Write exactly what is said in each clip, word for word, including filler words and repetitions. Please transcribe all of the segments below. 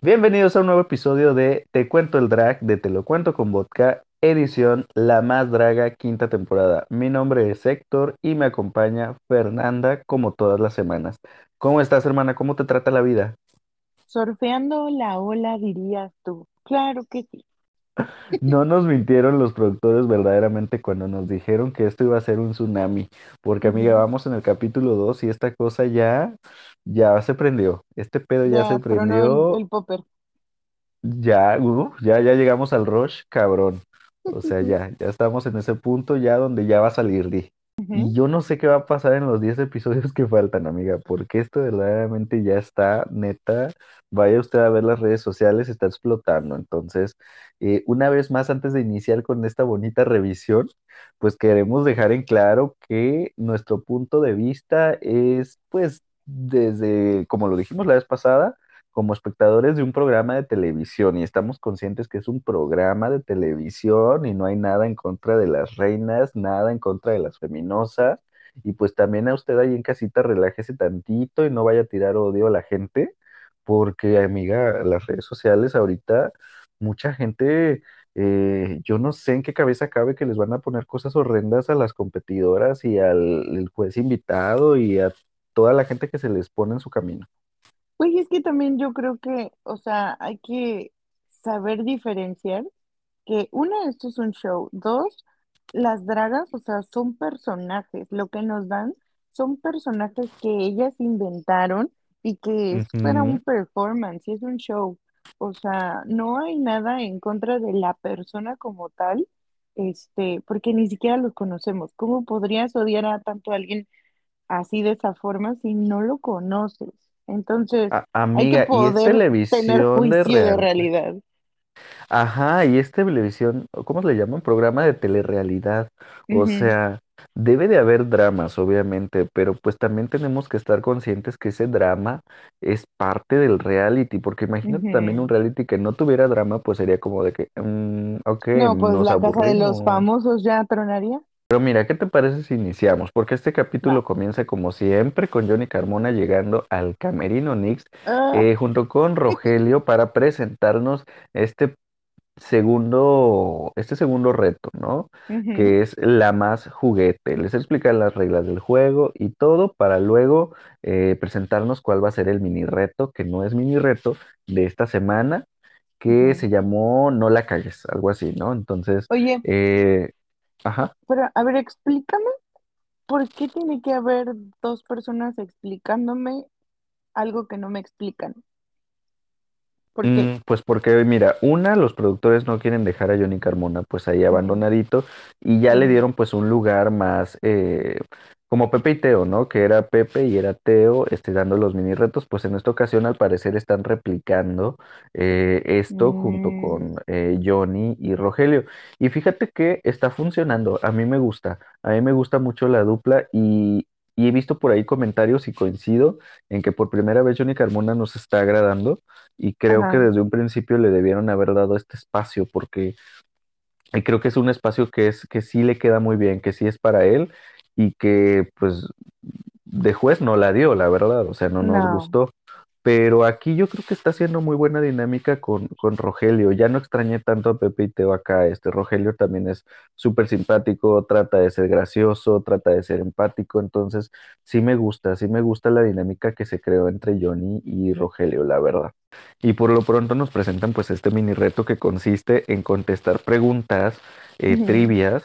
Bienvenidos a un nuevo episodio de Te Cuento el Drag de Te lo Cuento con Vodka, edición La Más Draga, quinta temporada. Mi nombre es Héctor y me acompaña Fernanda como todas las semanas. ¿Cómo estás, hermana? ¿Cómo te trata la vida? Surfeando la ola, dirías tú. Claro que sí. No nos mintieron los productores verdaderamente cuando nos dijeron que esto iba a ser un tsunami, porque amiga, Ujú. vamos en el capítulo dos y esta cosa ya, ya se prendió. Este pedo ya se Ya tronó el, prendió. el popper. Ya, uh, ya, ya llegamos al rush, cabrón. O sea, ya, ya estamos en ese punto ya donde ya va a salir Di. Y Ujú. yo no sé qué va a pasar en los diez episodios que faltan, amiga, porque esto verdaderamente ya está, neta, vaya usted a ver las redes sociales, está explotando. Entonces, eh, una vez más, antes de iniciar con esta bonita revisión, pues queremos dejar en claro que nuestro punto de vista es, pues, desde, como lo dijimos la vez pasada, como espectadores de un programa de televisión y estamos conscientes que es un programa de televisión y no hay nada en contra de las reinas, nada en contra de las feminosas. Y pues también a usted ahí en casita relájese tantito y no vaya a tirar odio a la gente, porque amiga, las redes sociales ahorita, mucha gente, eh, yo no sé en qué cabeza cabe que les van a poner cosas horrendas a las competidoras y al el juez invitado y a toda la gente que se les pone en su camino. Pues es que también yo creo que, o sea, hay que saber diferenciar que una, esto es un show. Dos, las dragas, o sea, son personajes. Lo que nos dan son personajes que ellas inventaron y que es para Ujú. un performance, y es un show. O sea, no hay nada en contra de la persona como tal, este, porque ni siquiera los conocemos. ¿Cómo podrías odiar a tanto a alguien así de esa forma si no lo conoces? Entonces, A- hay que amiga, y es poder tener televisión de juicio de real. realidad. Ajá, y es televisión, o ¿cómo se le llaman? Programa de telerrealidad. O Ujú, sea, debe de haber dramas, obviamente, pero pues también tenemos que estar conscientes que ese drama es parte del reality, porque imagínate también un ujú. reality que no tuviera drama, pues sería como de que, mm, ok, No, pues nos la casa de los aburrimos. famosos ya tronaría. Pero mira, ¿qué te parece si iniciamos? Porque este Va. capítulo comienza como siempre con Johnny Carmona llegando al Camerino Nix Ah, eh, junto con Rogelio para presentarnos este segundo, este segundo reto, ¿no? ujú, Que es la más juguete. Les explica las reglas del juego y todo para luego eh, presentarnos cuál va a ser el mini reto, que no es mini reto, de esta semana, que ujú. se llamó No la cagues, algo así, ¿no? Entonces, Oye, eh, ajá. pero a ver, explícame por qué tiene que haber dos personas explicándome algo que no me explican. ¿Por qué? Mm, pues porque, mira, una, los productores no quieren dejar a Johnny Carmona pues ahí Ujú, abandonadito y ya le ujú, dieron pues un lugar más eh, como Pepe y Teo, ¿no? Que era Pepe y era Teo este, dando los mini retos, pues en esta ocasión al parecer están replicando eh, esto junto mm, con eh, Johnny y Rogelio. Y fíjate que está funcionando, a mí me gusta, a mí me gusta mucho la dupla y... Y he visto por ahí comentarios y coincido en que por primera vez Johnny Carmona nos está agradando y creo que ajá, desde un principio le debieron haber dado este espacio porque y creo que es un espacio que es que sí le queda muy bien, que sí es para él y que pues de juez no la dio, la verdad, o sea, no nos no, gustó. Pero aquí yo creo que está haciendo muy buena dinámica con, con Rogelio. Ya no extrañé tanto a Pepe y Teo acá. Este Rogelio también es súper simpático, trata de ser gracioso, trata de ser empático. Entonces, sí me gusta, sí me gusta la dinámica que se creó entre Johnny y Rogelio, la verdad. Y por lo pronto nos presentan pues este mini reto que consiste en contestar preguntas, eh, ujú. trivias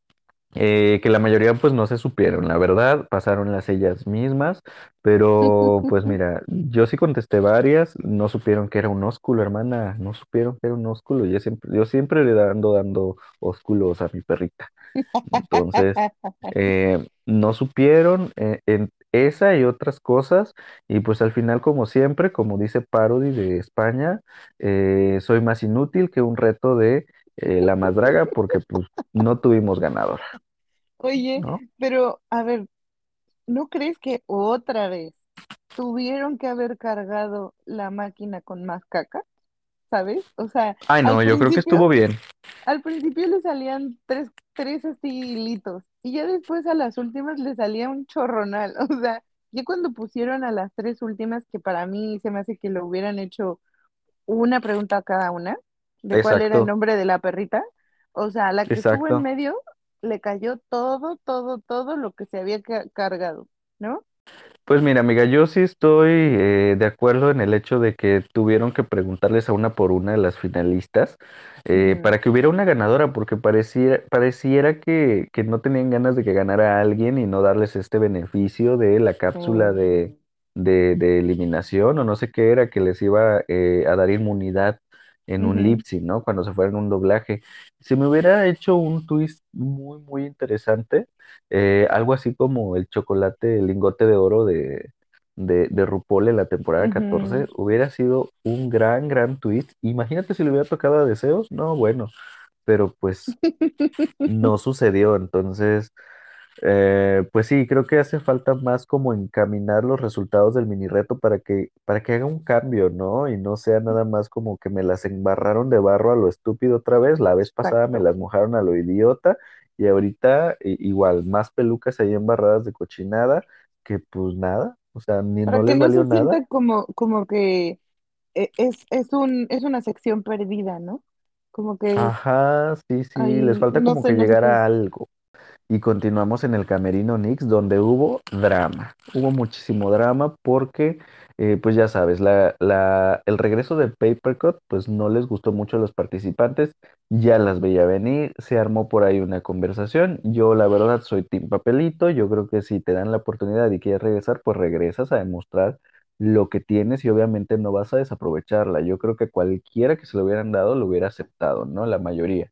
eh, que la mayoría pues no se supieron, la verdad, pasaron las ellas mismas, pero pues mira, yo sí contesté varias, no supieron que era un ósculo, hermana, no supieron que era un ósculo, yo siempre, yo siempre le ando dando ósculos a mi perrita, entonces eh, no supieron eh, en esa y otras cosas, y pues al final como siempre, como dice Parody de España, eh, soy más inútil que un reto de eh, la más draga porque pues no tuvimos ganador. Oye, ¿No? pero a ver, ¿no crees que otra vez tuvieron que haber cargado la máquina con más caca? ¿Sabes? O sea, Ay, al no, yo creo que principio, estuvo bien. al principio le salían tres, tres así hilitos y ya después a las últimas le salía un chorronal. O sea, ya cuando pusieron a las tres últimas, que para mí se me hace que lo hubieran hecho una pregunta a cada una de cuál era el Exacto, nombre de la perrita. O sea, a la que estuvo en exacto. medio le cayó todo, todo, todo lo que se había ca- cargado, ¿no? Pues mira, amiga, yo sí estoy eh, de acuerdo en el hecho de que tuvieron que preguntarles a una por una de las finalistas eh, Ujú. para que hubiera una ganadora, porque pareciera, pareciera que, que no tenían ganas de que ganara alguien y no darles este beneficio de la Sí. cápsula de, de, de eliminación o no sé qué era que les iba eh, a dar inmunidad en un lip Ujú, sync, ¿no? Cuando se fuera en un doblaje. Si me hubiera hecho un twist muy, muy interesante eh, algo así como el chocolate, el lingote de oro de, de, de RuPaul en la temporada catorce ujú. hubiera sido un gran, gran twist. Imagínate si le hubiera tocado a Deseos, no, bueno, pero pues no sucedió. Entonces, eh, pues sí, creo que hace falta más como encaminar los resultados del mini reto para que, para que haga un cambio, ¿no? Y no sea nada más como que me las embarraron de barro a lo estúpido otra vez. La vez pasada me Exacto. las mojaron a lo idiota y ahorita i- igual, más pelucas ahí embarradas de cochinada que pues nada, o sea, ni Para no que les no valió se nada. sienta como, como que e- es, es un, es una sección perdida, ¿no? Como que Ajá, sí, sí, les ahí, falta no como sé, que no sé qué llegara decir. algo. Y continuamos en el Camerino Knicks, donde hubo drama. Hubo muchísimo drama porque, eh, pues ya sabes, la, la, el regreso de Papercut, pues no les gustó mucho a los participantes. Ya las veía venir, se armó por ahí una conversación. Yo, la verdad, soy Team Papelito. Yo creo que si te dan la oportunidad y quieres regresar, pues regresas a demostrar lo que tienes y obviamente no vas a desaprovecharla. Yo creo que cualquiera que se lo hubieran dado lo hubiera aceptado, ¿no? La mayoría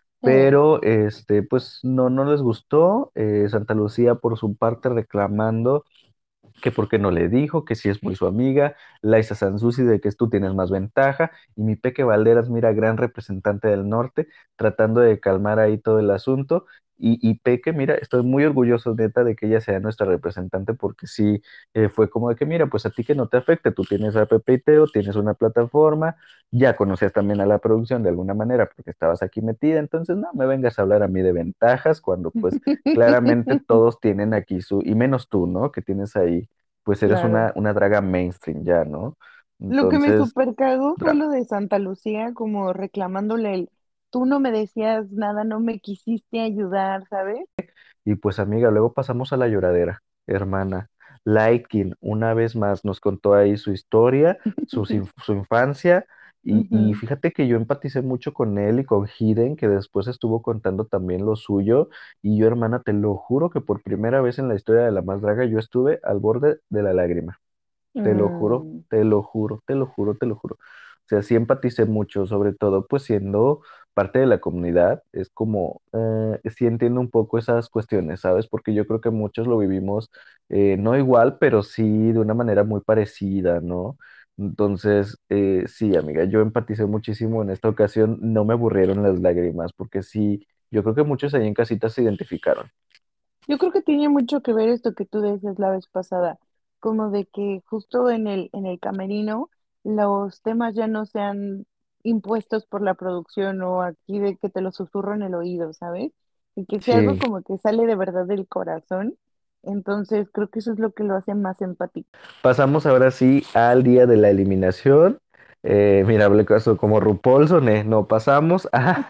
Eh, pero este, pues no, no les gustó. eh, Santa Lucía por su parte reclamando que por qué no le dijo, que si es muy su amiga, Laisa Sansusi de que tú tienes más ventaja, y mi Peque Valderas, mira, gran representante del norte, tratando de calmar ahí todo el asunto. Y, y Peque, mira, estoy muy orgulloso, neta, de que ella sea nuestra representante, porque sí, eh, fue como de que, mira, pues a ti que no te afecte, tú tienes a Pepe y Teo, tienes una plataforma, ya conocías también a la producción de alguna manera, porque estabas aquí metida, entonces no me vengas a hablar a mí de ventajas, cuando pues claramente todos tienen aquí su, y menos tú, ¿no? Que tienes ahí pues eres Claro. una, una draga mainstream ya, ¿no? Lo que me Entonces, super cagó fue drama. lo de Santa Lucía, como reclamándole el, tú no me decías nada, no me quisiste ayudar, ¿sabes? Y pues amiga, luego pasamos a la lloradera, hermana. Lightkin, una vez más, nos contó ahí su historia, su, sin- su infancia, y, y Ujú, fíjate que yo empaticé mucho con él y con Hiden, que después estuvo contando también lo suyo, y yo, hermana, te lo juro que por primera vez en la historia de la más draga, yo estuve al borde de la lágrima. Te lo juro, mm. te lo juro, te lo juro, te lo juro. O sea, sí empaticé mucho, sobre todo pues siendo parte de la comunidad, es como, eh, sí entiendo un poco esas cuestiones, ¿sabes? Porque yo creo que muchos lo vivimos eh, no igual, pero sí de una manera muy parecida, ¿no? Entonces, eh, sí, amiga, yo empaticé muchísimo en esta ocasión, no me aburrieron las lágrimas, porque sí, yo creo que muchos ahí en casita se identificaron. Yo creo que tiene mucho que ver esto que tú decías la vez pasada, como de que justo en el, en el camerino los temas ya no sean impuestos por la producción o aquí de que te lo susurro en el oído, ¿sabes? Y que sea algo Sí. como que sale de verdad del corazón. Entonces creo que eso es lo que lo hace más empático. Pasamos ahora sí al día de la eliminación. Eh, mira, hablé caso como RuPaul soné. No pasamos a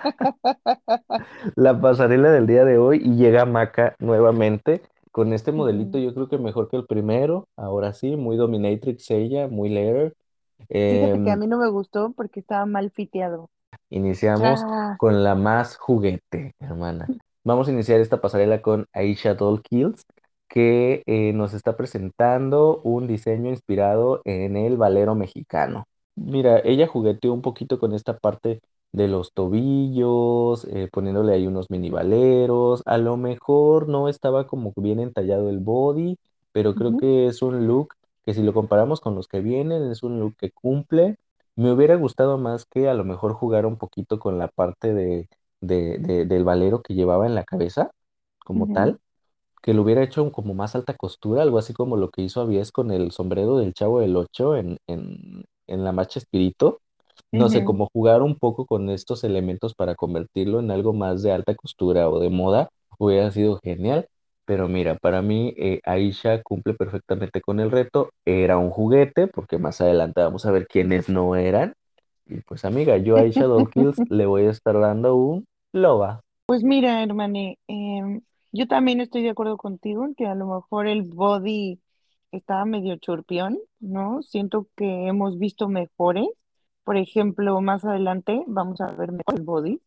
la pasarela del día de hoy y llega Maca nuevamente con este modelito. Ujú. Yo creo que mejor que el primero. Ahora sí, muy dominatrix ella, muy layer. Fíjate que a Em, mí no me gustó porque estaba mal fiteado. Iniciamos Tras. con la más juguete, hermana. Vamos a iniciar esta pasarela con Aisha Doll Kills, que eh, nos está presentando un diseño inspirado en el valero mexicano. Mira, ella jugueteó un poquito con esta parte de los tobillos, eh, poniéndole ahí unos mini valeros. A lo mejor no estaba como bien entallado el body, pero creo Ujú, que es un look que si lo comparamos con los que vienen, es un look que cumple. Me hubiera gustado más que a lo mejor jugar un poquito con la parte de, de- de- del valero que llevaba en la cabeza, como ujú, tal, que lo hubiera hecho como más alta costura, algo así como lo que hizo Avies con el sombrero del Chavo del Ocho en, en, en la Marcha Espíritu. No sé, ujú. como jugar un poco con estos elementos para convertirlo en algo más de alta costura o de moda, hubiera sido genial. Pero mira, para mí eh, Aisha cumple perfectamente con el reto. Era un juguete, porque más adelante vamos a ver quiénes no eran. Y pues amiga, yo a Shadow Kills le voy a estar dando un loba. Pues mira, hermane, em, yo también estoy de acuerdo contigo en que a lo mejor el body estaba medio churpión, ¿no? Siento que hemos visto mejores. Por ejemplo, más adelante vamos a ver mejor el body.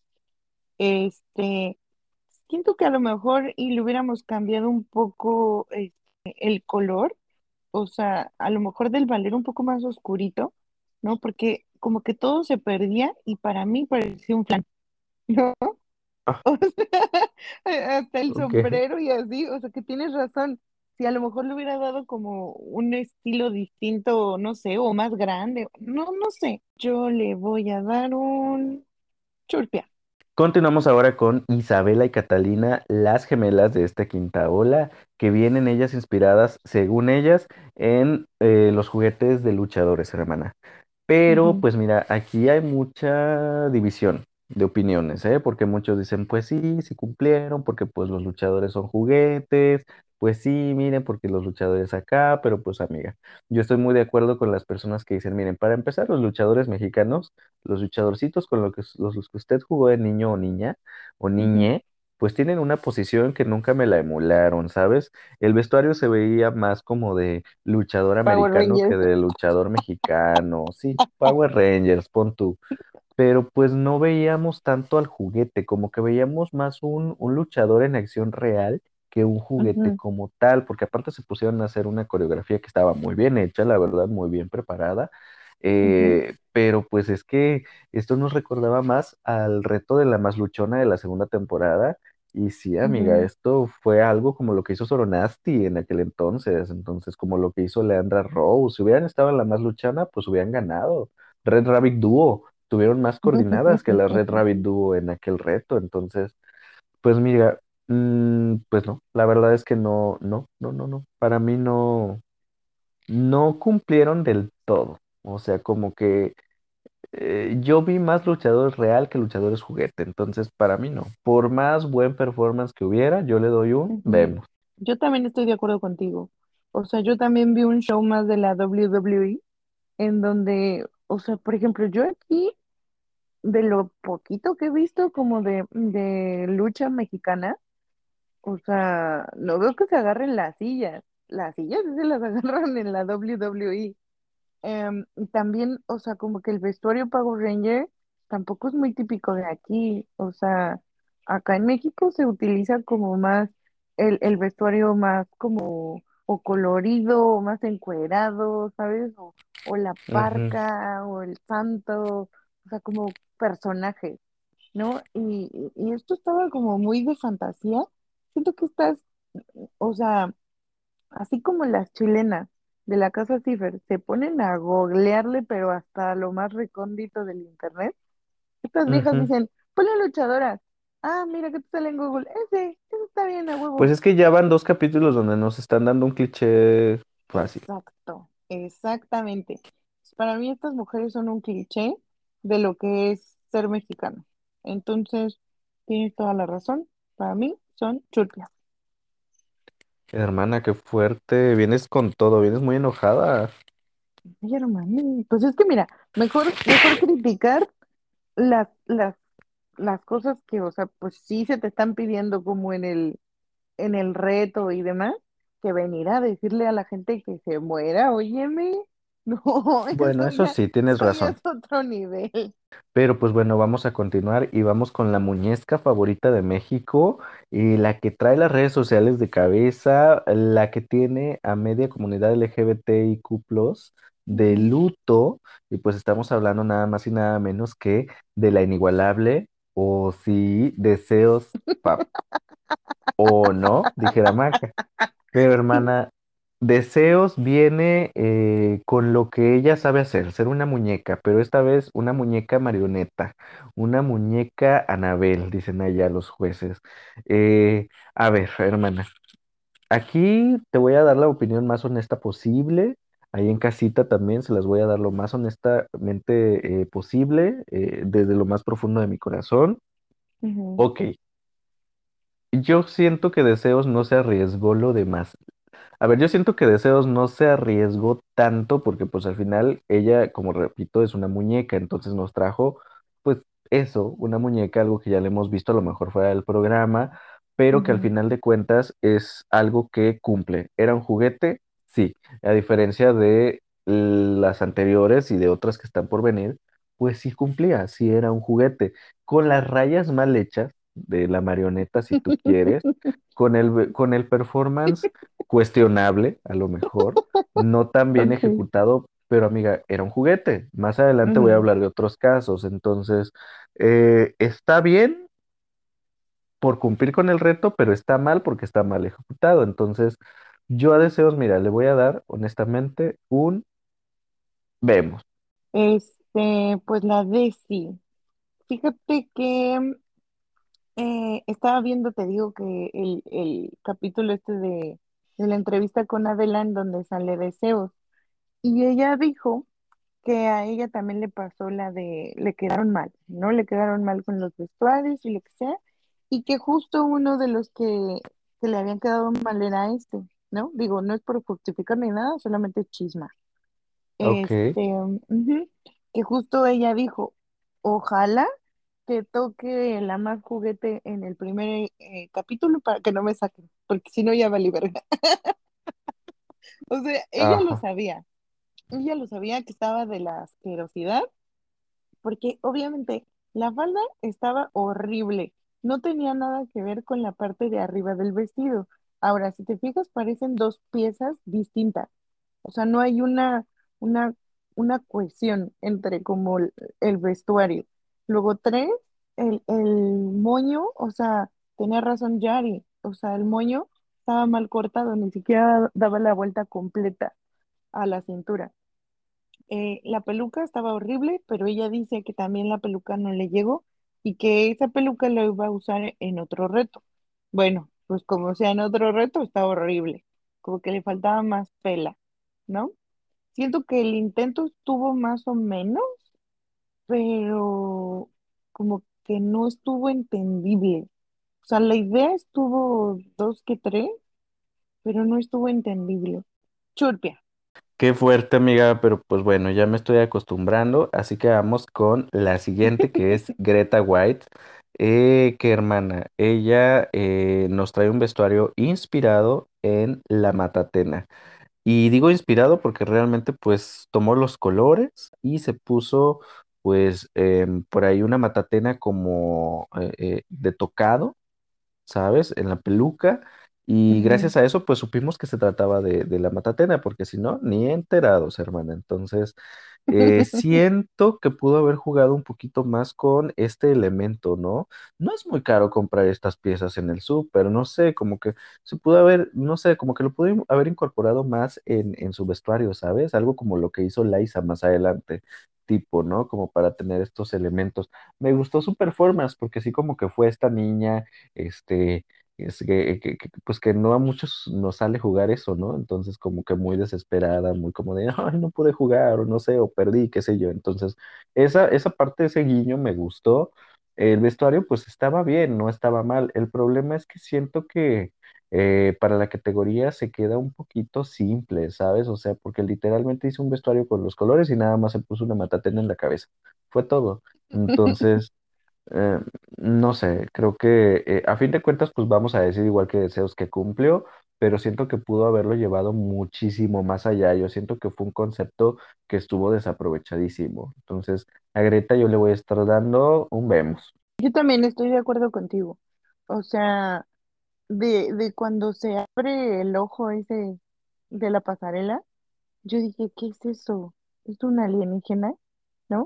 Este, siento que a lo mejor y le hubiéramos cambiado un poco este, el color, o sea, a lo mejor del valer un poco más oscurito, ¿no? Porque como que todo se perdía y para mí parecía un flan, ¿no? Ah, O sea, hasta el ok. sombrero y así, o sea que tienes razón. Si a lo mejor le hubiera dado como un estilo distinto, no sé, o más grande, no, no sé. Yo le voy a dar un churpia. Continuamos ahora con Isabela y Catalina, las gemelas de esta quinta ola, que vienen ellas inspiradas, según ellas, en eh, los juguetes de luchadores, hermana. Pero, Ujú, pues mira, aquí hay mucha división de opiniones, ¿eh? Porque muchos dicen, pues sí, sí cumplieron, porque pues los luchadores son juguetes, pues sí, miren, porque los luchadores acá, pero pues amiga, yo estoy muy de acuerdo con las personas que dicen, miren, para empezar, los luchadores mexicanos, los luchadorcitos con lo que, los, los que usted jugó de niño o niña, o ujú. niñe, pues tienen una posición que nunca me la emularon, ¿sabes? El vestuario se veía más como de luchador Power americano que Rangers. de luchador mexicano. Sí, Power Rangers, pon tú. Pero pues no veíamos tanto al juguete, como que veíamos más un, un luchador en acción real que un juguete Ujú, como tal, porque aparte se pusieron a hacer una coreografía que estaba muy bien hecha, la verdad, muy bien preparada. ujú, Eh, pero pues es que esto nos recordaba más al reto de la más luchona de la segunda temporada. Y sí, amiga, ujú, esto fue algo como lo que hizo Soronasti en aquel entonces, entonces como lo que hizo Leandra Rose. Si hubieran estado en la más luchona, pues hubieran ganado. Red Rabbit Duo tuvieron más coordinadas que la Red Rabbit Duo en aquel reto. Entonces, pues mira, mm, pues no, la verdad es que no, no, no, no, no. Para mí no, no cumplieron del todo. O sea, como que eh, yo vi más luchadores real que luchadores juguete. Entonces, para mí no. Por más buen performance que hubiera, yo le doy un ujú. vemos. Yo también estoy de acuerdo contigo. O sea, yo también vi un show más de la W W E en donde, o sea, por ejemplo, yo aquí, de lo poquito que he visto como de, de lucha mexicana, o sea, no veo que se agarren las sillas. Las sillas sí se las agarran en la W W E. Em, y también, o sea, como que el vestuario Power Ranger tampoco es muy típico de aquí. O sea, acá en México se utiliza como más el, el vestuario más como o colorido, o más encuerado, ¿sabes? O, o la Ujú, parca, o el santo, o sea, como personajes, ¿no? Y, y y esto estaba como muy de fantasía. Siento que estás, o sea, así como las chilenas de la casa Cifer se ponen a googlearle, pero hasta lo más recóndito del internet, estas viejas ujú. dicen, ponle luchadoras. Ah, mira que te sale en Google. Ese, ese está bien a Pues huevo. es que ya van dos capítulos donde nos están dando un cliché fácil. Exacto, exactamente. Para mí estas mujeres son un cliché de lo que es ser mexicano. Entonces, tienes toda la razón. Para mí son churpias. Hermana, qué fuerte. Vienes con todo, vienes muy enojada. Ay, hermano, pues es que mira, mejor, mejor criticar las, las, las cosas que, o sea, pues sí se te están pidiendo como en el, en el reto y demás, que venir a decirle a la gente que se muera, óyeme, no, Bueno, eso eso ya, sí, tienes eso ya razón. es otro nivel. Pero pues bueno, vamos a continuar y vamos con la muñezca favorita de México y la que trae las redes sociales de cabeza, la que tiene a media comunidad L G B T I Q plus, de Ujú. luto. Y pues estamos hablando nada más y nada menos que de la inigualable, o si deseos, pa- o no, dijera Maca. Pero hermana, Deseos viene eh, con lo que ella sabe hacer, ser una muñeca, pero esta vez una muñeca marioneta, una muñeca Anabel, dicen allá los jueces. Eh, a ver, hermana, aquí te voy a dar la opinión más honesta posible. Ahí en casita también se las voy a dar lo más honestamente eh, posible, eh, desde lo más profundo de mi corazón. Ujú. Ok, yo siento que Deseos no se arriesgó lo demás. A ver, yo siento que Deseos no se arriesgó tanto porque pues al final ella, como repito, es una muñeca, entonces nos trajo pues eso, una muñeca, algo que ya le hemos visto a lo mejor fuera del programa, pero que al Ujú, final de cuentas es algo que cumple. ¿Era un juguete? Sí, a diferencia de las anteriores y de otras que están por venir, pues sí cumplía, sí era un juguete, con las rayas mal hechas de la marioneta si tú quieres, con el, con el performance cuestionable, a lo mejor, no tan bien ok. ejecutado, pero amiga, era un juguete. Más adelante voy a Ujú. hablar de otros casos, entonces, eh, está bien por cumplir con el reto, pero está mal porque está mal ejecutado. Entonces, yo a Deseos, mira, le voy a dar, honestamente, un vemos. Este, pues la Desi. Fíjate que eh, estaba viendo, te digo que el, el capítulo este de, de la entrevista con Adela en donde sale Deseos. Y ella dijo que a ella también le pasó la de, le quedaron mal, ¿no? Le quedaron mal con los vestuarios y lo que sea. Y que justo uno de los que, que le habían quedado mal era este, ¿no? Digo, no es por justificar ni nada, solamente chisma. Ok. Este, ujú, que justo ella dijo, ojalá que toque la más juguete en el primer eh, capítulo para que no me saquen, porque si no ya valí verga. O sea, ella lo Ajá. sabía, ella lo sabía que estaba de la asquerosidad, porque obviamente la falda estaba horrible, no tenía nada que ver con la parte de arriba del vestido. Ahora, si te fijas, parecen dos piezas distintas. O sea, no hay una, una, una cohesión entre como el, el vestuario. Luego tres, el, el moño, o sea, tenía razón Yari, o sea, el moño estaba mal cortado, ni siquiera daba la vuelta completa a la cintura. Eh, la peluca estaba horrible, pero ella dice que también la peluca no le llegó y que esa peluca la iba a usar en otro reto. Bueno, pues como sea en otro reto, está horrible, como que le faltaba más pela, ¿no? Siento que el intento estuvo más o menos, pero como que no estuvo entendible. O sea, la idea estuvo dos que tres, pero no estuvo entendible. Churpia. Qué fuerte, amiga, pero pues bueno, ya me estoy acostumbrando, así que vamos con la siguiente, que es Greta White. Eh, que hermana, ella eh, nos trae un vestuario inspirado en la Matatena. Y digo inspirado porque realmente pues tomó los colores y se puso pues em, por ahí una Matatena como eh, eh, de tocado, ¿sabes? En la peluca. Y Ujú. gracias a eso, pues supimos que se trataba de, de la Matatena, porque si no, ni enterados, hermana. Entonces, eh, siento que pudo haber jugado un poquito más con este elemento, ¿no? No es muy caro comprar estas piezas en el súper, no sé, como que se pudo haber, no sé, como que lo pudo in- haber incorporado más en, en su vestuario, ¿sabes? Algo como lo que hizo Liza más adelante, tipo, ¿no? Como para tener estos elementos. Me gustó su performance, porque sí como que fue esta niña este, es que, que- que, pues que no a muchos nos sale jugar eso, ¿no? Entonces como que muy desesperada, muy como de, ay, no pude jugar, o no sé, o perdí, qué sé yo. Entonces, esa, esa parte de ese guiño me gustó. El vestuario pues estaba bien, no estaba mal. El problema es que siento que eh, para la categoría se queda un poquito simple, ¿sabes? O sea, porque literalmente hizo un vestuario con los colores y nada más se puso una matatena en la cabeza. Fue todo. Entonces... Eh, no sé, creo que eh, a fin de cuentas, pues vamos a decir igual que Deseos que cumplió, pero siento que pudo haberlo llevado muchísimo más allá. Yo siento que fue un concepto que estuvo desaprovechadísimo. Entonces, a Greta yo le voy a estar dando un vemos. Yo también estoy de acuerdo contigo. O sea, de, de cuando se abre el ojo ese de la pasarela, yo dije, ¿qué es eso? ¿Es un alienígena? ¿No?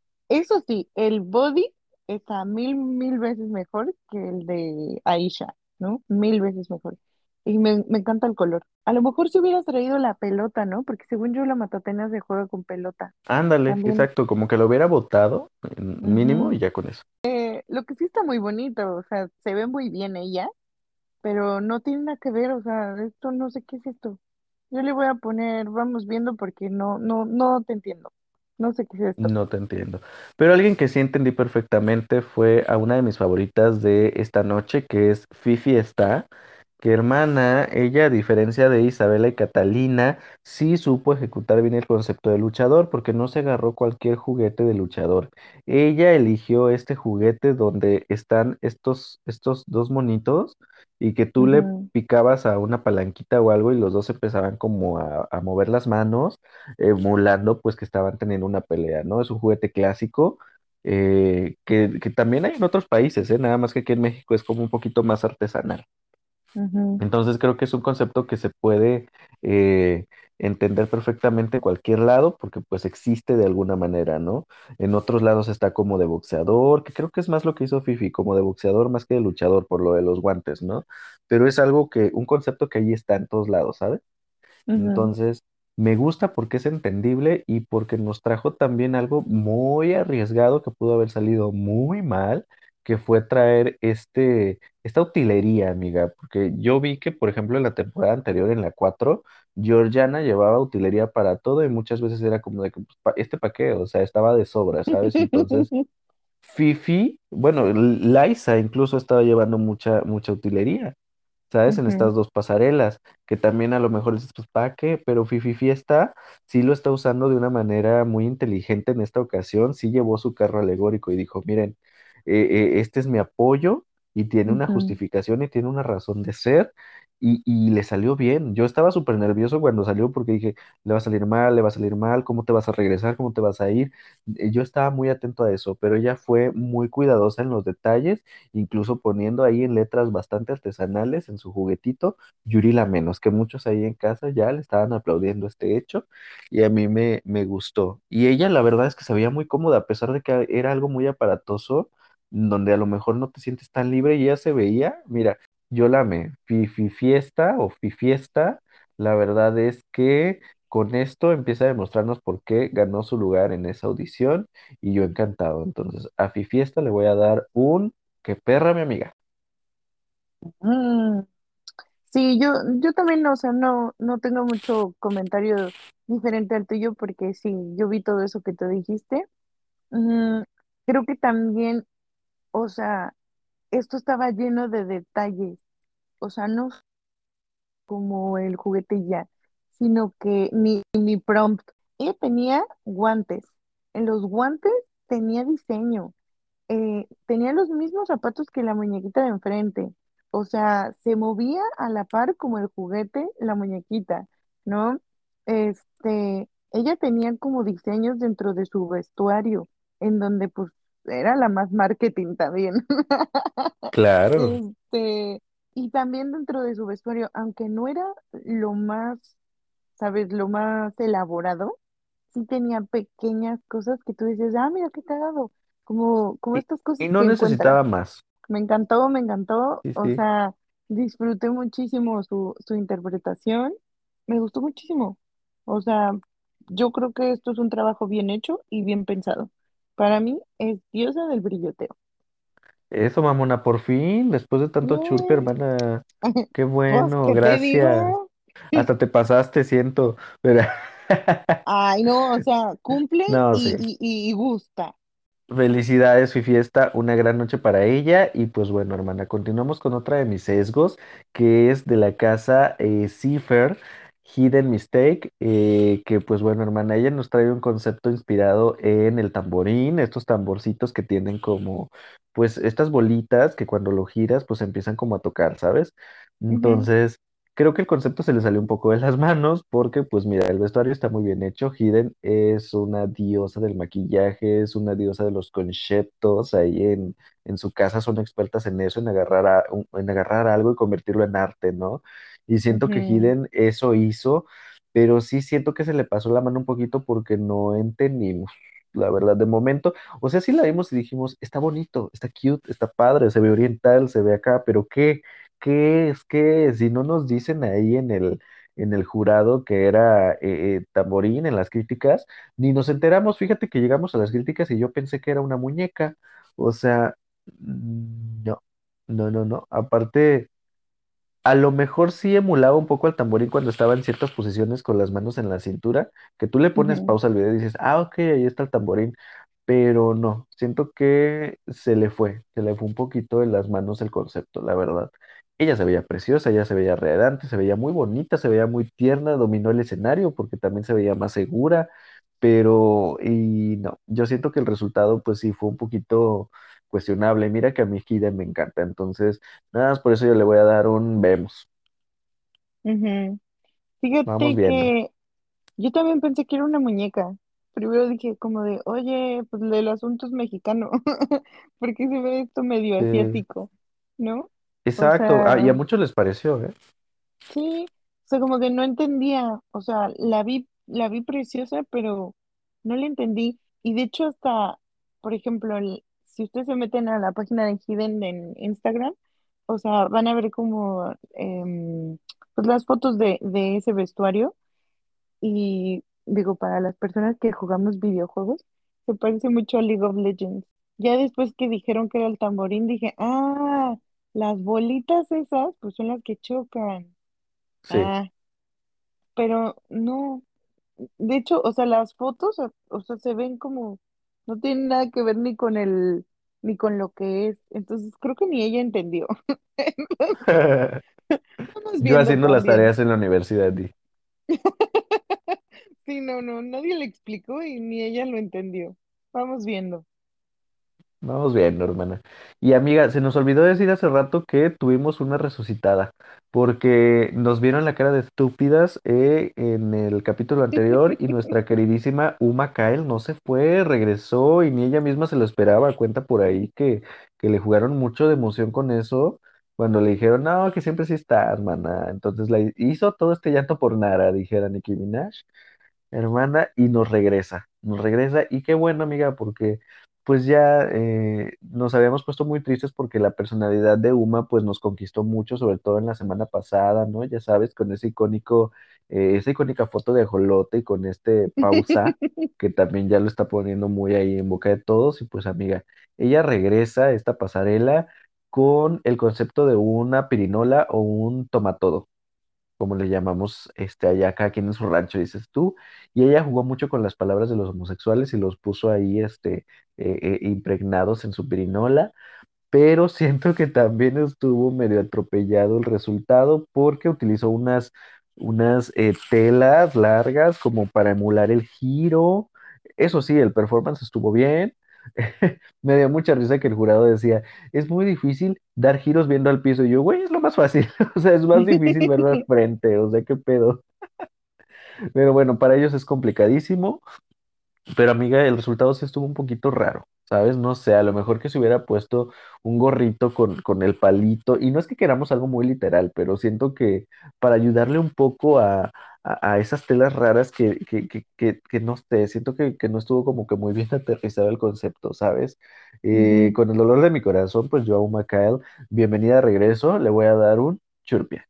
Eso sí, el body está mil, mil veces mejor que el de Aisha, ¿no? Mil veces mejor. Y me, me encanta el color. A lo mejor si hubieras traído la pelota, ¿no? Porque según yo la Matatena se juega con pelota. Ándale, También. exacto, como que lo hubiera votado mínimo y Ujú. ya con eso. Eh, lo que sí está muy bonito, o sea, se ve muy bien ella, pero no tiene nada que ver, o sea, esto no sé qué es esto. Yo le voy a poner, vamos viendo porque no, no, no te entiendo. No sé qué es esto. No te entiendo. Pero alguien que sí entendí perfectamente fue a una de mis favoritas de esta noche, que es Fifi Está. que hermana, ella, a diferencia de Isabela y Catalina, sí supo ejecutar bien el concepto de luchador, porque no se agarró cualquier juguete de luchador. Ella eligió este juguete donde están estos, estos dos monitos y que tú le Ujú, picabas a una palanquita o algo y los dos empezaban como a, a mover las manos, emulando pues que estaban teniendo una pelea, ¿no? Es un juguete clásico. eh, que, que también hay en otros países, ¿eh? Nada más que aquí en México es como un poquito más artesanal. ujú, Entonces creo que es un concepto que se puede eh, entender perfectamente en cualquier lado porque pues existe de alguna manera, ¿no? En otros lados está como de boxeador, que creo que es más lo que hizo Fifi, como de boxeador más que de luchador por lo de los guantes, ¿no? Pero es algo que, un concepto que ahí está en todos lados, ¿sabes? ujú. Entonces, me gusta porque es entendible y porque nos trajo también algo muy arriesgado que pudo haber salido muy mal, que fue traer este, esta utilería, amiga. Porque yo vi que, por ejemplo, en la temporada anterior, en la cuatro, Georgiana llevaba utilería para todo y muchas veces era como de que, pues, pa- ¿este pa' qué? O sea, estaba de sobra, ¿sabes? Entonces, Fifi, bueno, Liza incluso estaba llevando mucha, mucha utilería. ¿Sabes? En Ujú, estas dos pasarelas, que también a lo mejor dices, pues, ¿para qué? Pero Fifi Fiesta sí lo está usando de una manera muy inteligente en esta ocasión, sí llevó su carro alegórico y dijo, miren, eh, eh, este es mi apoyo y tiene una ujú, justificación y tiene una razón de ser. Y, y le salió bien. Yo estaba súper nervioso cuando salió porque dije, le va a salir mal, le va a salir mal, ¿cómo te vas a regresar? ¿Cómo te vas a ir? Eh, Yo estaba muy atento a eso, pero ella fue muy cuidadosa en los detalles, incluso poniendo ahí en letras bastante artesanales en su juguetito, Yuri la menos, que muchos ahí en casa ya le estaban aplaudiendo este hecho y a mí me, me gustó. Y ella la verdad es que se veía muy cómoda, a pesar de que era algo muy aparatoso, donde a lo mejor no te sientes tan libre y ella se veía, mira, yo la amé, Fifi Fiesta o Fifiesta, la verdad es que con esto empieza a demostrarnos por qué ganó su lugar en esa audición y yo encantado. Entonces, a Fifiesta le voy a dar un que perra, mi amiga. mm. Sí, yo, yo también, o sea, no, no tengo mucho comentario diferente al tuyo porque sí, yo vi todo eso que tú dijiste. Mm, creo que también, o sea, esto estaba lleno de detalles, o sea, no como el juguete y ya, sino que mi, mi prompt, ella tenía guantes, en los guantes tenía diseño, eh, tenía los mismos zapatos que la muñequita de enfrente. O sea, se movía a la par como el juguete, la muñequita, ¿no? Este, ella tenía como diseños dentro de su vestuario, en donde pues era la más marketing también. Claro. Este, y también dentro de su vestuario, aunque no era lo más, ¿sabes? Lo más elaborado, sí tenía pequeñas cosas que tú dices, ah, mira qué cagado, como, como Y, estas y cosas no que encuentra. necesitaba más. Me encantó, me encantó, Sí, o sí. sea, disfruté muchísimo su, su interpretación, me gustó muchísimo. O sea, yo creo que esto es un trabajo bien hecho y bien pensado. Para mí es diosa del brilloteo. Eso, mamona, por fin, después de tanto chulpe, Mm. hermana. Qué Pues, bueno, ¿qué te gracias. digo? Hasta te pasaste, siento. Pero... Ay, no, o sea, cumple No, sí. y, y, y y gusta. Felicidades, fi fiesta, una gran noche para ella. Y pues bueno, hermana, continuamos con otra de mis sesgos, que es de la casa eh, Cipher, Hidden Mistake, eh, que pues bueno, hermana, ella nos trae un concepto inspirado en el tamborín, estos tamborcitos que tienen como, pues estas bolitas que cuando lo giras, pues empiezan como a tocar, ¿sabes? Ujú, Entonces... Creo que el concepto se le salió un poco de las manos porque, pues mira, el vestuario está muy bien hecho. Hiden es una diosa del maquillaje, es una diosa de los conceptos. Ahí en, en su casa son expertas en eso, en agarrar, a- un- en agarrar algo y convertirlo en arte, ¿no? Y siento que ujú, Hiden eso hizo, pero sí siento que se le pasó la mano un poquito porque no entendimos. La verdad, de momento, o sea, sí la vimos y dijimos, está bonito, está cute, está padre, se ve oriental, se ve acá, pero ¿qué? ¿Qué es? ¿Qué es? Si no nos dicen ahí en el, en el jurado que era eh, eh, tamborín en las críticas, ni nos enteramos. Fíjate que llegamos a las críticas y yo pensé que era una muñeca. O sea, mm, no, no, no, no. Aparte, a lo mejor sí emulaba un poco al tamborín cuando estaba en ciertas posiciones con las manos en la cintura, que tú le pones ujú. pausa al video y dices, ah, ok, ahí está el tamborín. Pero no, siento que se le fue, se le fue un poquito de las manos el concepto, la verdad. Ella se veía preciosa, ella se veía radiante, se veía muy bonita, se veía muy tierna, dominó el escenario porque también se veía más segura, pero y no, yo siento que el resultado pues sí fue un poquito cuestionable. Mira que a mí Hiden me encanta, entonces nada más por eso yo le voy a dar un vemos. Ujú. Vamos Fíjate viendo. que yo también pensé que era una muñeca. Primero dije como de, oye, pues el asunto es mexicano, porque se ve esto medio Sí, asiático, ¿no? O exacto. Ah, y a sea, muchos les pareció, ¿eh? sí, o sea, como que no entendía, o sea, la vi, la vi preciosa, pero no la entendí. Y de hecho hasta, por ejemplo, el- si ustedes se meten a la página de Hidden en Instagram, o sea, van a ver como em, pues las fotos de, de ese vestuario. Y digo, para las personas que jugamos videojuegos, se parece mucho a League of Legends. Ya después que dijeron que era el tamborín, dije, ah, las bolitas esas, pues son las que chocan. Sí. Ah, pero no, de hecho, o sea, las fotos, o, o sea, se ven como, no tienen nada que ver ni con el, ni con lo que es. Entonces, creo que ni ella entendió. Vamos Yo viendo haciendo las también. tareas en la universidad, di. Sí, no, no, nadie le explicó y ni ella lo entendió. Vamos viendo. Vamos bien, hermana. Y amiga, se nos olvidó decir hace rato que tuvimos una resucitada, porque nos vieron la cara de estúpidas eh, en el capítulo anterior y nuestra queridísima Uma Kyle no se fue, regresó y ni ella misma se lo esperaba. Cuenta por ahí que, que le jugaron mucho de emoción con eso cuando le dijeron, no, que siempre sí está, hermana. Entonces la hizo todo este llanto por nada, dijera Nicki Minaj hermana, y nos regresa, nos regresa, y qué bueno, amiga, porque pues ya eh, nos habíamos puesto muy tristes porque la personalidad de Uma pues nos conquistó mucho, sobre todo en la semana pasada, ¿no? Ya sabes, con ese icónico, eh, esa icónica foto de ajolote y con este pausa, que también ya lo está poniendo muy ahí en boca de todos, y pues amiga, ella regresa a esta pasarela con el concepto de una pirinola o un tomatodo como le llamamos este, allá cada quien en su rancho, dices tú, y ella jugó mucho con las palabras de los homosexuales y los puso ahí este, eh, eh, impregnados en su pirinola, pero siento que también estuvo medio atropellado el resultado porque utilizó unas, unas eh, telas largas como para emular el giro. Eso sí, el performance estuvo bien. Me dio mucha risa que el jurado decía, es muy difícil dar giros viendo al piso. Y yo, güey, es lo más fácil. O sea, es más difícil verlo al frente. O sea, qué pedo. Pero bueno, para ellos es complicadísimo. Pero amiga, el resultado sí estuvo un poquito raro, ¿sabes? No sé, a lo mejor que se hubiera puesto un gorrito con, con el palito, y no es que queramos algo muy literal, pero siento que para ayudarle un poco a, a, a esas telas raras que, que, que, que, que no sé, siento que, que no estuvo como que muy bien aterrizado el concepto, ¿sabes? Eh, Ujú. con el dolor de mi corazón, pues yo a Uma Kyle, bienvenida de regreso, le voy a dar un churpia.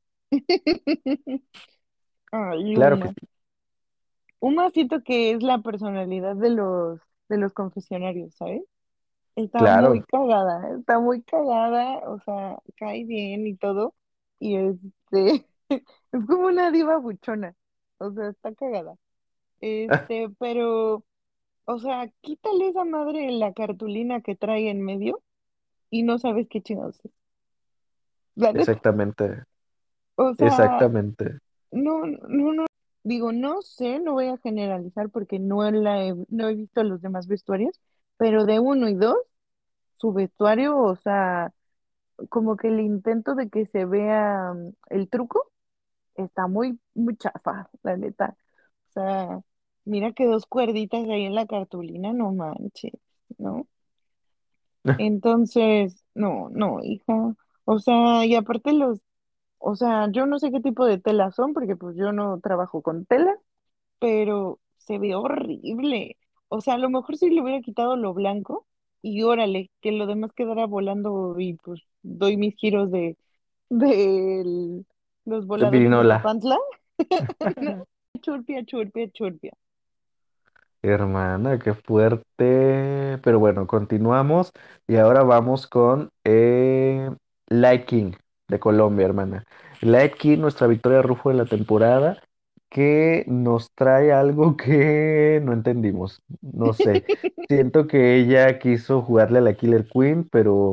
Ay, Claro que Uma. sí, Uma siento que es la personalidad de los, de los confesionarios, ¿sabes? Está muy claro, cagada, está muy cagada, o sea, cae bien y todo. Y este, es como una diva buchona, o sea, está cagada. Este, pero, o sea, quítale esa madre la cartulina que trae en medio y no sabes qué chingados es. La neta. exactamente, O sea, exactamente. no, no, no, digo, no sé, no voy a generalizar porque no la he, no he visto los demás vestuarios, pero de uno y dos, su vestuario, o sea, como que el intento de que se vea mm, el truco está muy, muy chafa, la neta. O sea, mira que dos cuerditas ahí en la cartulina, no manches, ¿no? Entonces, no, no, hija. O sea, y aparte los, o sea, yo no sé qué tipo de tela son, porque pues yo no trabajo con tela, pero se ve horrible. O sea, a lo mejor si le hubiera quitado lo blanco y órale, que lo demás quedara volando y pues doy mis giros de, de los De voladores de pirinola. Papantla. No, churpia, churpia, churpia. Hermana, qué fuerte. Pero bueno, continuamos y ahora vamos con eh, Light King de Colombia, hermana. Light King, nuestra Victoria Rufo de la temporada, que nos trae algo que no entendimos. No sé. Siento que ella quiso jugarle a la Killer Queen, pero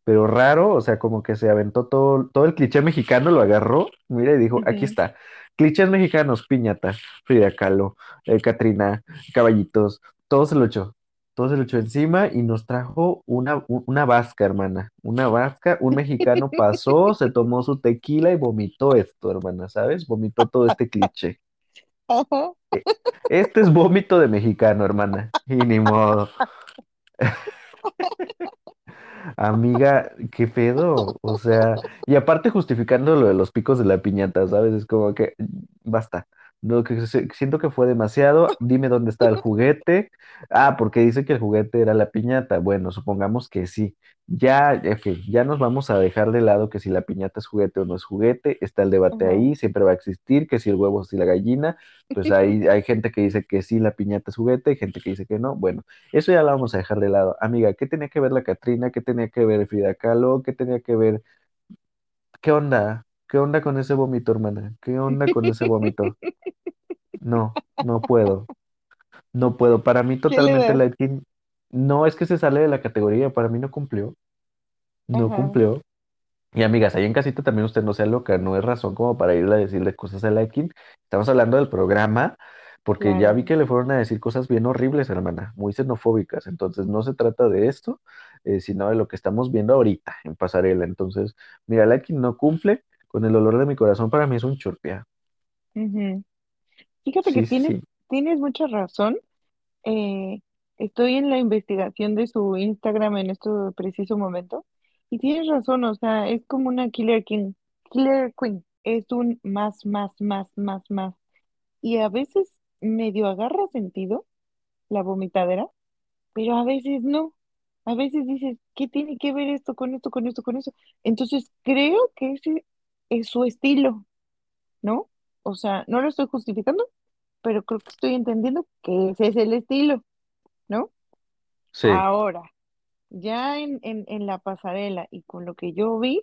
pero raro, o sea, como que se aventó todo, todo el cliché mexicano, lo agarró, mira, y dijo, aquí Ujú. está, clichés mexicanos, piñata, Frida Kahlo, eh, Catrina, caballitos, todo se lo echó, todo se lo echó encima y nos trajo una, u- una vasca, hermana, una vasca, un mexicano pasó, se tomó su tequila y vomitó esto, hermana, ¿sabes? Vomitó todo este cliché. Ajá. E- Este es vómito de mexicano, hermana, y ni modo. Amiga, ¿qué pedo? O sea, y aparte justificando lo de los picos de la piñata, ¿sabes? Es como que mm, basta. No, que se- siento que fue demasiado. Dime dónde está el juguete. Ah, porque dice que el juguete era la piñata. Bueno, supongamos que sí. Ya, ok, ya nos vamos a dejar de lado que si la piñata es juguete o no es juguete. Está el debate Ajá. ahí, siempre va a existir, que si el huevo o si la gallina. Pues hay, hay gente que dice que sí, la piñata es juguete, hay gente que dice que no. Bueno. Eso ya la vamos a dejar de lado. Amiga, ¿qué tenía que ver la Catrina? ¿Qué tenía que ver Frida Kahlo? ¿Qué tenía que ver? ¿Qué onda? ¿Qué onda con ese vómito, hermana? ¿Qué onda con ese vómito? No, no puedo. No puedo. Para mí ¿Qué le totalmente das? Light King no es que se sale de la categoría. Para mí no cumplió. No Ajá, cumplió. Y amigas, ahí en casita también usted no sea loca, no es razón como para irle a decirle cosas a Laikin. Estamos hablando del programa, porque ya vi claro. que le fueron a decir cosas bien horribles, hermana, muy xenofóbicas. Entonces no se trata de esto, eh, sino de lo que estamos viendo ahorita en pasarela. Entonces, mira, Laikin no cumple, con el olor de mi corazón para mí es un churpia. Ujú. Fíjate que Sí, sí, tienes, sí. tienes mucha razón. Eh, Estoy en la investigación de su Instagram en este preciso momento. Y tienes razón, o sea, es como una Killer King, Killer Queen. Es un más, más, más, más, más. Y a veces medio agarra sentido la vomitadera, pero a veces no. A veces dices, ¿qué tiene que ver esto con esto, con esto, con eso? Entonces creo que ese es su estilo, ¿no? O sea, no lo estoy justificando, pero creo que estoy entendiendo que ese es el estilo, ¿no? Sí. Ahora, ya en, en, en la pasarela y con lo que yo vi,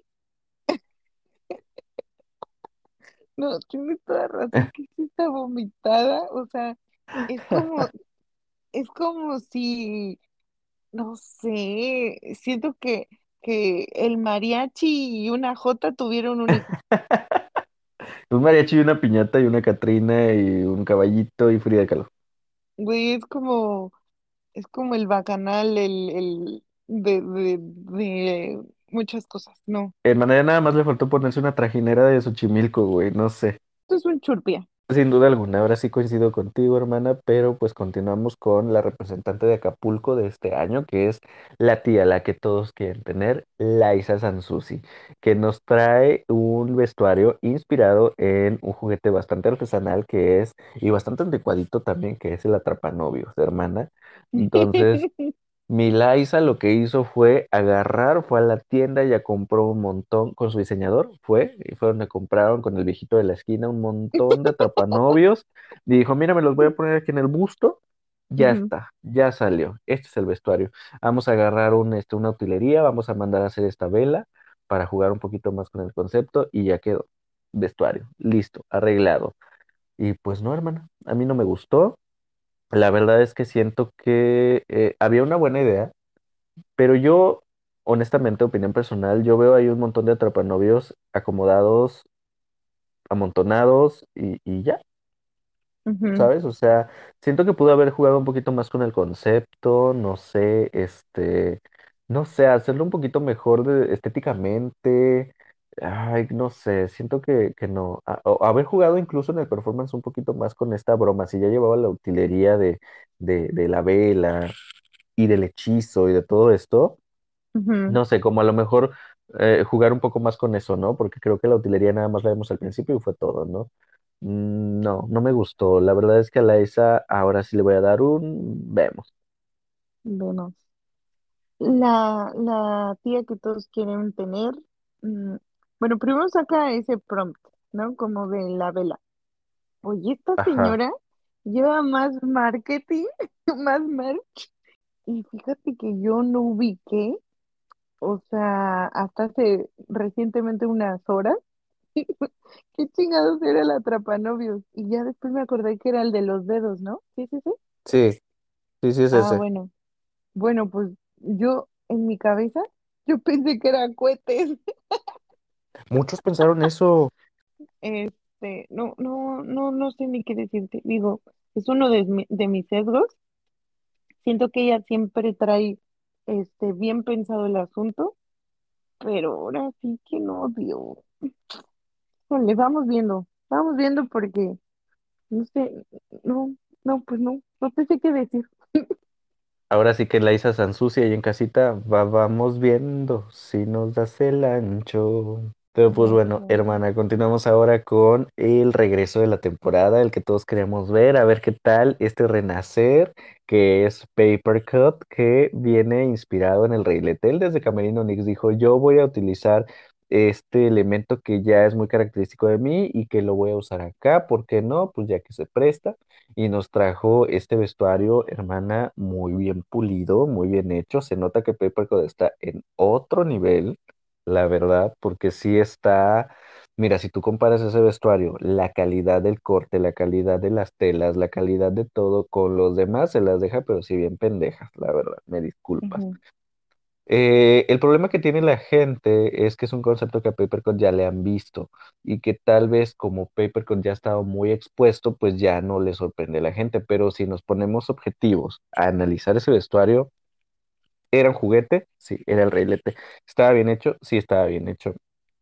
no, tienes toda razón, que es esta vomitada, o sea, es como, es como si, no sé, siento que, que el mariachi y una jota tuvieron un hijo. Un mariachi y una piñata y una Catrina y un caballito y Frida Kahlo. Güey, es como, es como el bacanal, el, el de, de, de muchas cosas, no. Hermana, ya nada más le faltó ponerse una trajinera de Xochimilco, güey, no sé. Esto es un churpia. Sin duda alguna, ahora sí coincido contigo, hermana, pero pues continuamos con la representante de Acapulco de este año, que es la tía, la que todos quieren tener, Laisa Sansusi, que nos trae un vestuario inspirado en un juguete bastante artesanal que es, y bastante anticuadito también, que es el atrapanovios, hermana. Entonces, mi Laisa lo que hizo fue agarrar, fue a la tienda, ya compró un montón con su diseñador, fue, y fue donde compraron con el viejito de la esquina un montón de atrapanovios. Y dijo, mira, me los voy a poner aquí en el busto. Ya Ujú. está, ya salió. Este es el vestuario. Vamos a agarrar un, este, una utilería, vamos a mandar a hacer esta vela para jugar un poquito más con el concepto y ya quedó. Vestuario, listo, arreglado. Y pues no, hermana, a mí no me gustó. La verdad es que siento que eh, había una buena idea, pero yo, honestamente, opinión personal, yo veo ahí un montón de atrapanovios acomodados, amontonados y, y ya, Ujú. ¿sabes? O sea, siento que pudo haber jugado un poquito más con el concepto, no sé, este, no sé, hacerlo un poquito mejor de- estéticamente. Ay, no sé, siento que, que no. A- o haber jugado incluso en el performance un poquito más con esta broma, si ya llevaba la utilería de, de, de la vela y del hechizo y de todo esto. Ujú. No sé, como a lo mejor eh, jugar un poco más con eso, ¿no? Porque creo que la utilería nada más la vemos al principio y fue todo, ¿no? Mm, no, no me gustó. La verdad es que a la esa ahora sí le voy a dar un vemos. Vemos. La, la tía que todos quieren tener, mm, bueno, primero saca ese prompt, ¿no? Como de la vela. Oye, esta Ajá. señora lleva más marketing, más merch, y fíjate que yo no ubiqué, o sea, hasta hace recientemente unas horas, qué chingados era el atrapanovios, y ya después me acordé que era el de los dedos, ¿no? Sí, sí, sí. Sí, sí, sí es Ah, ese. bueno, bueno, pues yo en mi cabeza. Yo pensé que eran cohetes. Muchos pensaron eso. Este, no, no, no, no sé ni qué decirte. Digo, es uno de, mi- de mis sesgos. Siento que ella siempre trae, este, bien pensado el asunto, pero ahora sí que no, Dios. Le vamos viendo, vamos viendo porque, no sé, no, no, pues no, no te sé qué decir. Ahora sí que la Isa Sansucia y en casita va, vamos viendo si nos das el ancho. Pero pues Ya bueno, sé. hermana, continuamos ahora con el regreso de la temporada, el que todos queremos ver, a ver qué tal este renacer, que es Paper Cut, que viene inspirado en el Rey Letel. Desde Camerino Nix dijo, yo voy a utilizar este elemento que ya es muy característico de mí y que lo voy a usar acá, ¿por qué no? Pues ya que se presta y nos trajo este vestuario, hermana, muy bien pulido, muy bien hecho. Se nota que Papercode está en otro nivel, la verdad, porque sí está, mira, si tú comparas ese vestuario, la calidad del corte, la calidad de las telas, la calidad de todo con los demás, se las deja, pero sí bien pendejas, la verdad, me disculpas. Ujú, Eh, el problema que tiene la gente es que es un concepto que a Papercut ya le han visto y que tal vez como Papercut ya ha estado muy expuesto, pues ya no le sorprende a la gente. Pero si nos ponemos objetivos a analizar ese vestuario, ¿era un juguete? Sí, era el reilete. ¿Estaba bien hecho? Sí, estaba bien hecho.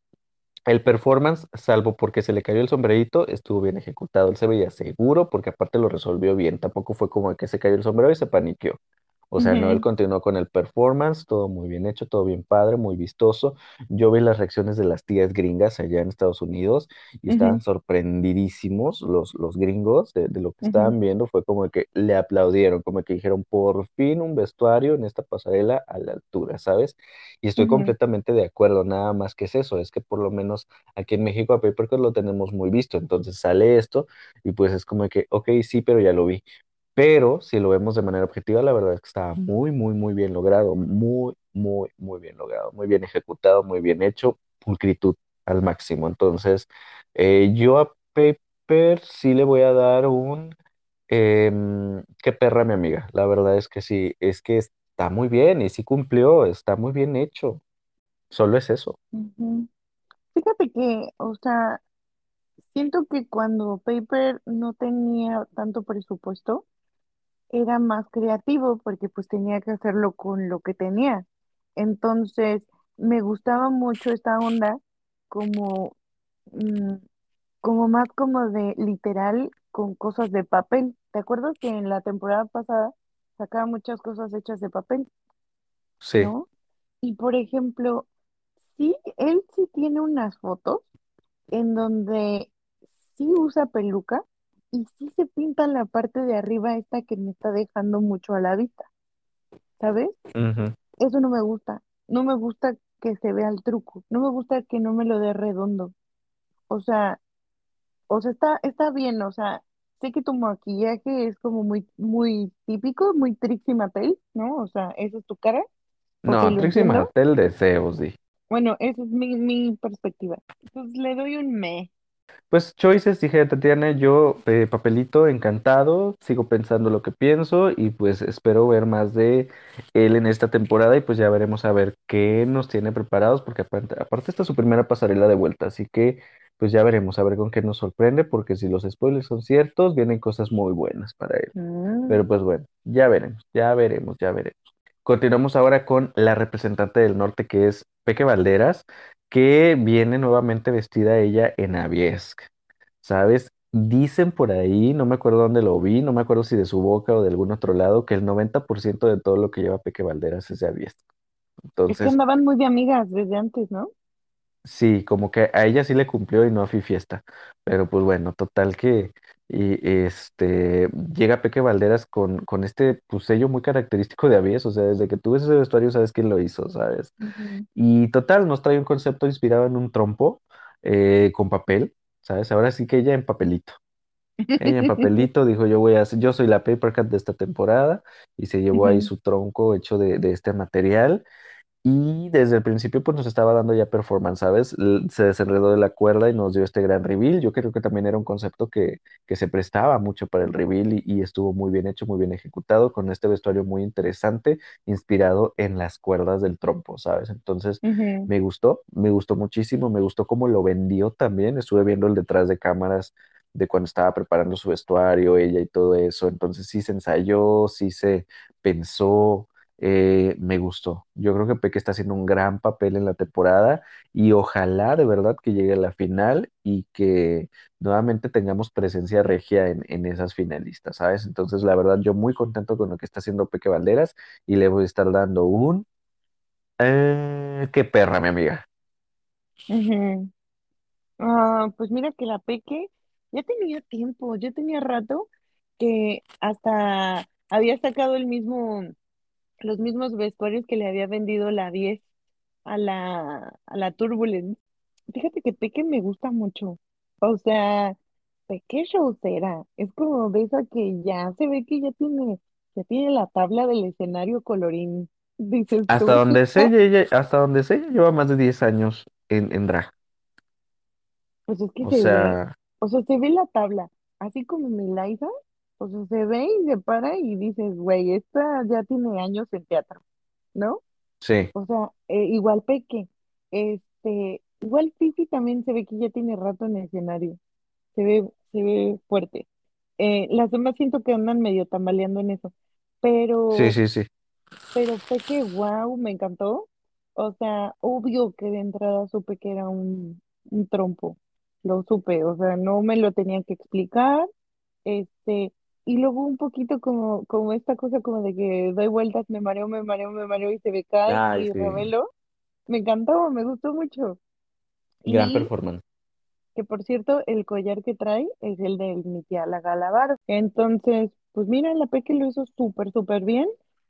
El performance, salvo porque se le cayó el sombrerito, estuvo bien ejecutado. Él se veía seguro porque aparte lo resolvió bien. Tampoco fue como que se cayó el sombrero y se paniqueó. O sea, no, él ujú, continuó con el performance, todo muy bien hecho, todo bien padre, muy vistoso. Yo vi las reacciones de las tías gringas allá en Estados Unidos y estaban ujú, sorprendidísimos los, los gringos de, de lo que ujú, estaban viendo. Fue como que le aplaudieron, como que dijeron, por fin un vestuario en esta pasarela a la altura, ¿sabes? Y estoy ujú, completamente de acuerdo, nada más que es eso, es que por lo menos aquí en México a Papercut lo tenemos muy visto, entonces sale esto y pues es como que, ok, sí, pero ya lo vi. Pero si lo vemos de manera objetiva, la verdad es que estaba muy, muy, muy bien logrado, muy, muy, muy bien logrado, muy bien ejecutado, muy bien hecho, pulcritud al máximo. Entonces, eh, yo a Paper sí le voy a dar un, em, qué perra mi amiga. La verdad es que sí, es que está muy bien y sí cumplió, está muy bien hecho. Solo es eso. ujú. Fíjate que, o sea, siento que cuando Paper no tenía tanto presupuesto, era más creativo porque pues tenía que hacerlo con lo que tenía. Entonces, me gustaba mucho esta onda como, mm, como más como de literal con cosas de papel. ¿Te acuerdas que en la temporada pasada sacaba muchas cosas hechas de papel, Sí. ¿no? Y por ejemplo, sí, él sí tiene unas fotos en donde sí usa peluca y sí se pinta la parte de arriba esta que me está dejando mucho a la vista, ¿sabes? Ujú. Eso no me gusta. No me gusta que se vea el truco. No me gusta que no me lo dé redondo. O sea, o sea, está, está bien, o sea, sé que tu maquillaje es como muy, muy típico, muy Trixie Mattel, ¿no? O sea, esa es tu cara, ok, No, lo Trixie entiendo. Mattel deseos, di. Bueno, esa es mi, mi perspectiva. Entonces le doy un me. Pues choices, dije Tatiana, yo eh, papelito encantado, sigo pensando lo que pienso y pues espero ver más de él en esta temporada y pues ya veremos a ver qué nos tiene preparados porque aparte, aparte esta es su primera pasarela de vuelta, así que pues ya veremos a ver con qué nos sorprende porque si los spoilers son ciertos, vienen cosas muy buenas para él. Mm, Pero pues bueno, ya veremos, ya veremos, ya veremos. Continuamos ahora con la representante del norte que es Peque Valderas, que viene nuevamente vestida ella en Aviesca. ¿Sabes? Dicen por ahí, no me acuerdo dónde lo vi, no me acuerdo si de su boca o de algún otro lado, que el noventa por ciento de todo lo que lleva Peque Valderas es de Aviesca. es que Entonces, andaban muy de amigas desde antes, ¿no? sí, como que a ella sí le cumplió y no a Fi Fiesta. Pero pues bueno, total que y, este llega Peque Valderas con, con este pues, sello muy característico de Avies, o sea, desde que tú ves ese vestuario sabes quién lo hizo, ¿sabes? Ujú. Y total, nos trae un concepto inspirado en un trompo eh, con papel, ¿sabes? Ahora sí que ella en papelito. Ella en papelito dijo, yo voy a hacer, yo soy la Paper Cut de esta temporada y se llevó ahí Ujú. su tronco hecho de, de este material Y desde el principio pues nos estaba dando ya performance, ¿sabes? L- Se desenredó de la cuerda y nos dio este gran reveal. Yo creo que también era un concepto que, que se prestaba mucho para el reveal y, y estuvo muy bien hecho, muy bien ejecutado, con este vestuario muy interesante, inspirado en las cuerdas del trompo, ¿sabes? Entonces Ujú, me gustó, me gustó muchísimo, me gustó cómo lo vendió también. Estuve viendo el detrás de cámaras de cuando estaba preparando su vestuario, ella y todo eso. Entonces sí se ensayó, sí se pensó, eh, me gustó. Yo creo que Peque está haciendo un gran papel en la temporada y ojalá de verdad que llegue a la final y que nuevamente tengamos presencia regia en, en esas finalistas, ¿sabes? Entonces, la verdad, yo muy contento con lo que está haciendo Peque Valderas y le voy a estar dando un... Eh, qué perra, mi amiga. ujú. Ah, pues mira que la Peque ya tenía tiempo, ya tenía rato que hasta había sacado el mismo, los mismos vestuarios que le había vendido la diez a la, a la Turbulence. Fíjate que Peque me gusta mucho. O sea, Peque showcera. Es como de esa que ya se ve que ya tiene, ya tiene la tabla del escenario colorín, dices Hasta tú. donde sé, ella, hasta donde sé, ella lleva más de diez años en, en drag. Pues es que O se ve, sea, o sea, se ve la tabla, así como mi Liza, o sea, se ve y se para y dices, güey, esta ya tiene años en teatro, ¿no? sí, O sea, eh, igual Peque, este, igual Fifi también se ve que ya tiene rato en el escenario, se ve, se ve fuerte. Eh, las demás siento que andan medio tambaleando en eso, sí, pero sí, sí. pero Peque, wow, me encantó. O sea, obvio que de entrada supe que era un, un trompo. Lo supe, o sea, no me lo tenían que explicar. Este, y luego un poquito como, como esta cosa como de que doy vueltas, me mareo, me mareo, me mareo y se me cae Ay, y sí. revelo. Me encantó, me gustó mucho. Gran Y performance. que por cierto, el collar que trae es el de mi tía la Galabar. Entonces, pues mira, la Peque lo hizo súper, súper bien.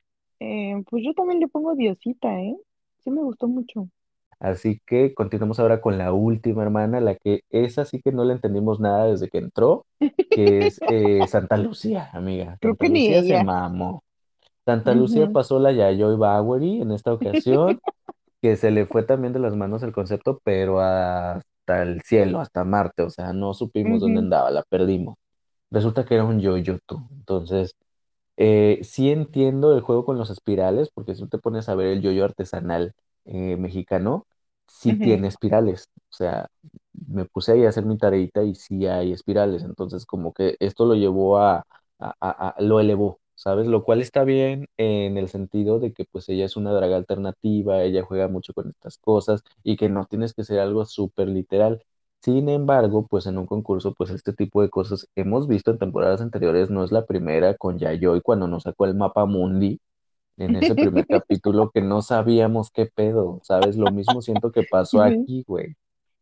Eh, pues yo también le pongo Diosita, ¿eh? Sí me gustó mucho. Así que continuamos ahora con la última hermana, la que esa sí que no le entendimos nada desde que entró, que es eh, Santa Lucía, amiga. Creo Santa que ni Lucía se ella. mamó. Santa Lucía Ujú, pasó la Yayoi Bowery en esta ocasión, que se le fue también de las manos el concepto, pero hasta el cielo, hasta Marte, o sea, no supimos dónde ujú, andaba, la perdimos. Resulta que era un yo-yo tú. Entonces, eh, sí entiendo el juego con los espirales, porque si tú te pones a ver el yoyo artesanal eh, mexicano, sí ujú, tiene espirales. O sea, me puse ahí a hacer mi tareita y sí hay espirales. Entonces, como que esto lo llevó a, a- a- a- lo elevó, ¿sabes? Lo cual está bien en el sentido de que pues ella es una draga alternativa, ella juega mucho con estas cosas y que no tienes que ser algo súper literal. Sin embargo, pues en un concurso, pues este tipo de cosas hemos visto en temporadas anteriores, no es la primera con Yayoi cuando nos sacó el mapa mundi en ese primer capítulo que no sabíamos qué pedo, ¿sabes? Lo mismo siento que pasó ujú, aquí, güey,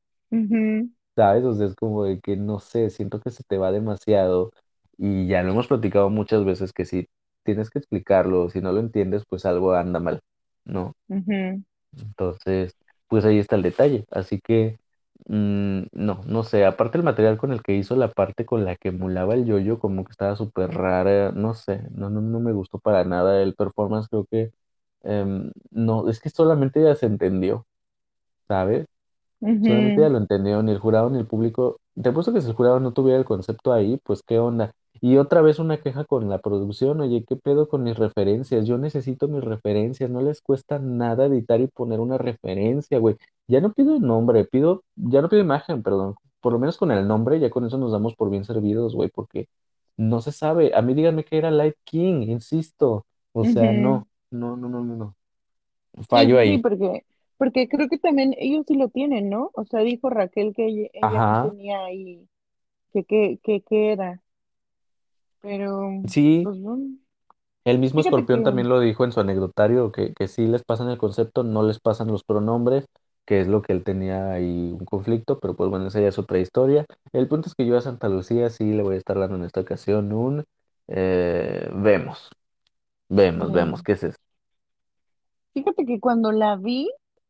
ujú, ¿sabes? O sea, es como de que no sé, siento que se te va demasiado y ya lo hemos platicado muchas veces que si tienes que explicarlo, si no lo entiendes, pues algo anda mal, ¿no? ujú, Entonces, pues ahí está el detalle. Así que, mm, no, no sé. Aparte el material con el que hizo la parte con la que emulaba el yoyo, como que estaba súper rara. No sé, no, no, no me gustó para nada el performance. Creo que, em, no, es que solamente ella se entendió, ¿sabes? Solamente ya ujú, lo entendió, ni el jurado ni el público. Te puesto que si el jurado no tuviera el concepto ahí, pues qué onda. Y otra vez una queja con la producción, oye, ¿qué pedo con mis referencias? Yo necesito mis referencias, no les cuesta nada editar y poner una referencia, güey. Ya no pido nombre, pido, ya no pido imagen, perdón. Por lo menos con el nombre, ya con eso nos damos por bien servidos, güey, porque no se sabe. A mí díganme que era Light King, insisto. O sea, ujú. no, no, no, no, no, no. Sí, Fallo sí, sí, ahí. porque, porque creo que también ellos sí lo tienen, ¿no? O sea, dijo Raquel que ella, ella sí Ajá, tenía ahí, que que, que, que era, pero, sí. pues bueno, El mismo fíjate Escorpión que, también lo dijo en su anecdotario, que, que sí les pasan el concepto, no les pasan los pronombres, que es lo que él tenía ahí un conflicto, pero pues bueno, esa ya es otra historia. El punto es que yo a Santa Lucía sí le voy a estar dando en esta ocasión un... eh, vemos, vemos, vemos, bueno, ¿qué es eso? fíjate que cuando la vi,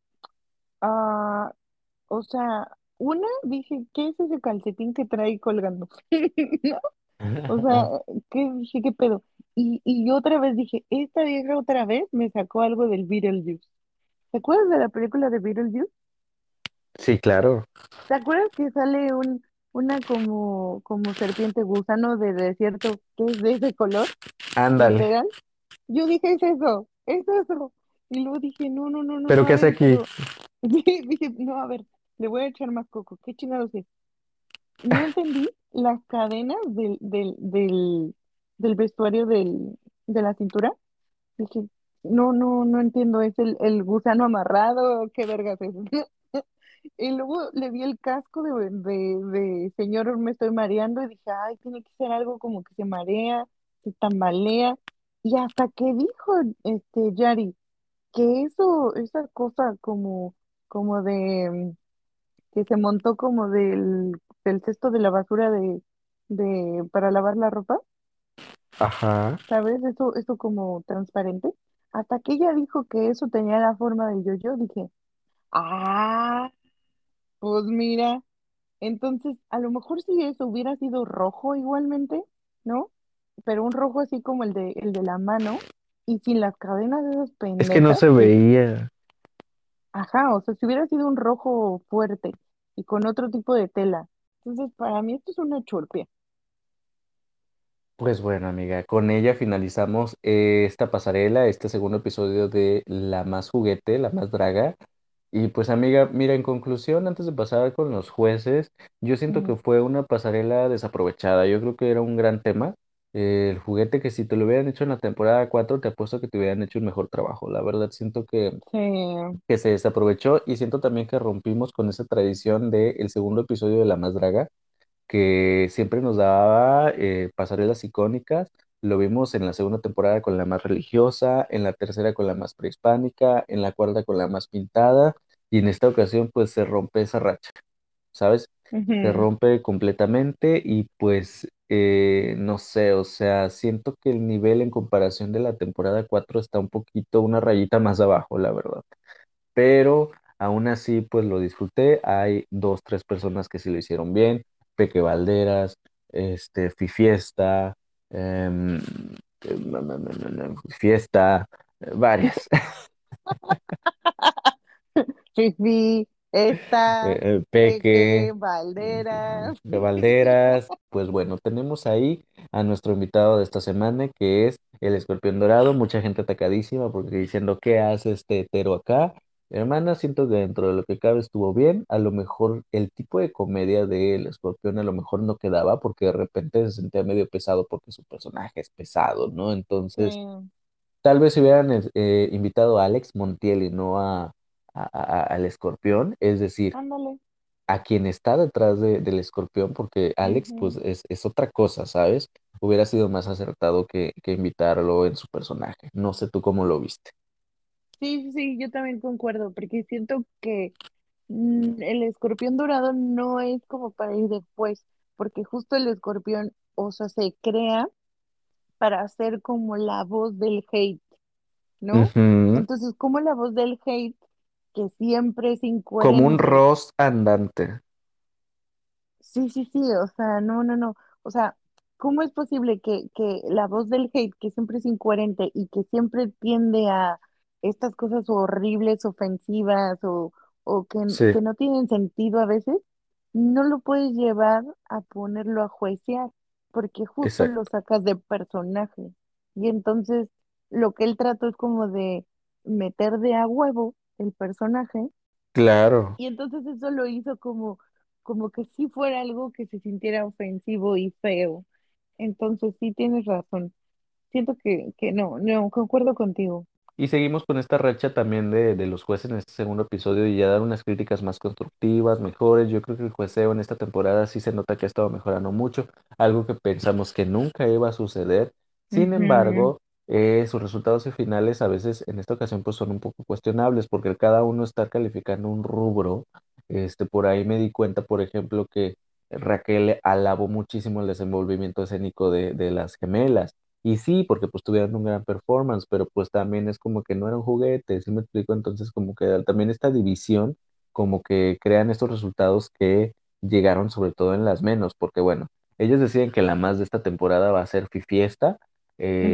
ah, o sea, una dije, ¿qué es ese calcetín que trae colgando? ¿No? O sea, ¿qué dije, qué pedo? Y, y yo otra vez dije, esta vieja otra vez me sacó algo del Beetlejuice. ¿Te acuerdas de la película de Beetlejuice? Sí, claro. ¿Te acuerdas que sale un, una como, como serpiente gusano de desierto que es de ese color? Ándale. Literal. Yo dije, es eso, es eso. Y luego dije, no, no, no, no, ¿Pero no, qué a hace ver, aquí? pero sí, dije, no, a ver, le voy a echar más coco. ¿Qué chingados es? No entendí las cadenas del, del, del, del vestuario del, de la cintura. Dije, no, no, no entiendo, ¿es el, el gusano amarrado? ¿Qué vergas es? Y luego le vi el casco de, de, de señor, me estoy mareando y dije, ay, tiene que ser algo como que se marea, se tambalea. Y hasta que dijo este Yari que eso, esa cosa como, como de, mm, que se montó como del, del cesto de la basura de, de, para lavar la ropa, Ajá. ¿sabes? Eso, eso como transparente. Hasta que ella dijo que eso tenía la forma del yo-yo, dije, ah, pues mira. Entonces, a lo mejor si eso hubiera sido rojo igualmente, ¿no? Pero un rojo así como el de, el de la mano y sin las cadenas de esas Es que no pendejas, se que, veía. ajá, o sea, si hubiera sido un rojo fuerte y con otro tipo de tela. Entonces, para mí esto es una churpia. Pues bueno, amiga, con ella finalizamos eh, esta pasarela, este segundo episodio de La Más Juguete, La Más Draga. Y pues amiga, mira, en conclusión, antes de pasar con los jueces, yo siento que Ujú, fue una pasarela desaprovechada. Yo creo que era un gran tema. Eh, el juguete que si te lo hubieran hecho en la temporada cuatro te apuesto que te hubieran hecho un mejor trabajo. La verdad, siento que, sí, que se desaprovechó y siento también que rompimos con esa tradición del segundo episodio de La Más Draga que siempre nos daba eh, pasarelas icónicas. Lo vimos en la segunda temporada con la más religiosa, en la tercera con la más prehispánica, en la cuarta con la más pintada, y en esta ocasión pues se rompe esa racha, ¿sabes? Se ujú, rompe completamente y pues eh, no sé, o sea, siento que el nivel en comparación de la temporada cuatro está un poquito, una rayita más abajo, la verdad, pero aún así pues lo disfruté. Hay dos, tres personas que sí lo hicieron bien, Peque Valderas, este, Fifiesta, em, em, em, em, em, em, Fiesta, eh, varias. Fifi, Eh, esta, eh, Peque, Peque, Valderas. de Valderas. Pues bueno, tenemos ahí a nuestro invitado de esta semana, que es el Escorpión Dorado. Mucha gente atacadísima porque diciendo, ¿qué hace este hetero acá? Hermana, siento que dentro de lo que cabe estuvo bien. A lo mejor el tipo de comedia del Escorpión a lo mejor no quedaba porque de repente se sentía medio pesado porque su personaje es pesado, ¿no? Sí, Entonces, tal vez si hubieran eh, invitado a Alex Montiel y no a, a- a- al Escorpión, es decir, ándale. a quien está detrás de- del escorpión, porque Alex, Ujú. pues, es, es otra cosa, ¿sabes? Hubiera sido más acertado que, que invitarlo en su personaje. No sé tú cómo lo viste. Sí, sí, sí, yo también concuerdo, porque siento que mm, el escorpión dorado no es como para ir después, porque justo el escorpión, o sea, se crea para ser como la voz del hate, ¿no? Ujú. Entonces, como la voz del hate, que siempre es Como un incoherente. Ross andante. Sí, sí, sí, o sea, no, no, no. O sea, ¿cómo es posible que, que la voz del hate, que siempre es incoherente y que siempre tiende a estas cosas horribles, ofensivas o, o que, Sí, que no tienen sentido a veces, no lo puedes llevar a ponerlo a juecear, porque justo lo exacto. sacas de personaje. Y entonces lo que él trató es como de meter de a huevo el personaje Claro. y entonces eso lo hizo como, como que si fuera algo que se sintiera ofensivo y feo. Entonces sí tienes razón. Siento que, que no, no, concuerdo contigo. Y seguimos con esta racha también de, de los jueces en este segundo episodio y ya dar unas críticas más constructivas, mejores. Yo creo que el jueceo en esta temporada sí se nota que ha estado mejorando mucho, algo que pensamos que nunca iba a suceder. Sin Ujú, embargo, eh, sus resultados y finales a veces en esta ocasión pues son un poco cuestionables porque cada uno está calificando un rubro. Este, por ahí me di cuenta, por ejemplo, que Raquel alabó muchísimo el desenvolvimiento escénico de, de las gemelas. Y sí, porque pues tuvieron un gran performance, pero pues también es como que no eran juguetes, ¿sí me explico? Entonces como que también esta división como que crean estos resultados que llegaron sobre todo en las menos, porque bueno, ellos decían que la más de esta temporada va a ser Fifiesta, ujú. eh,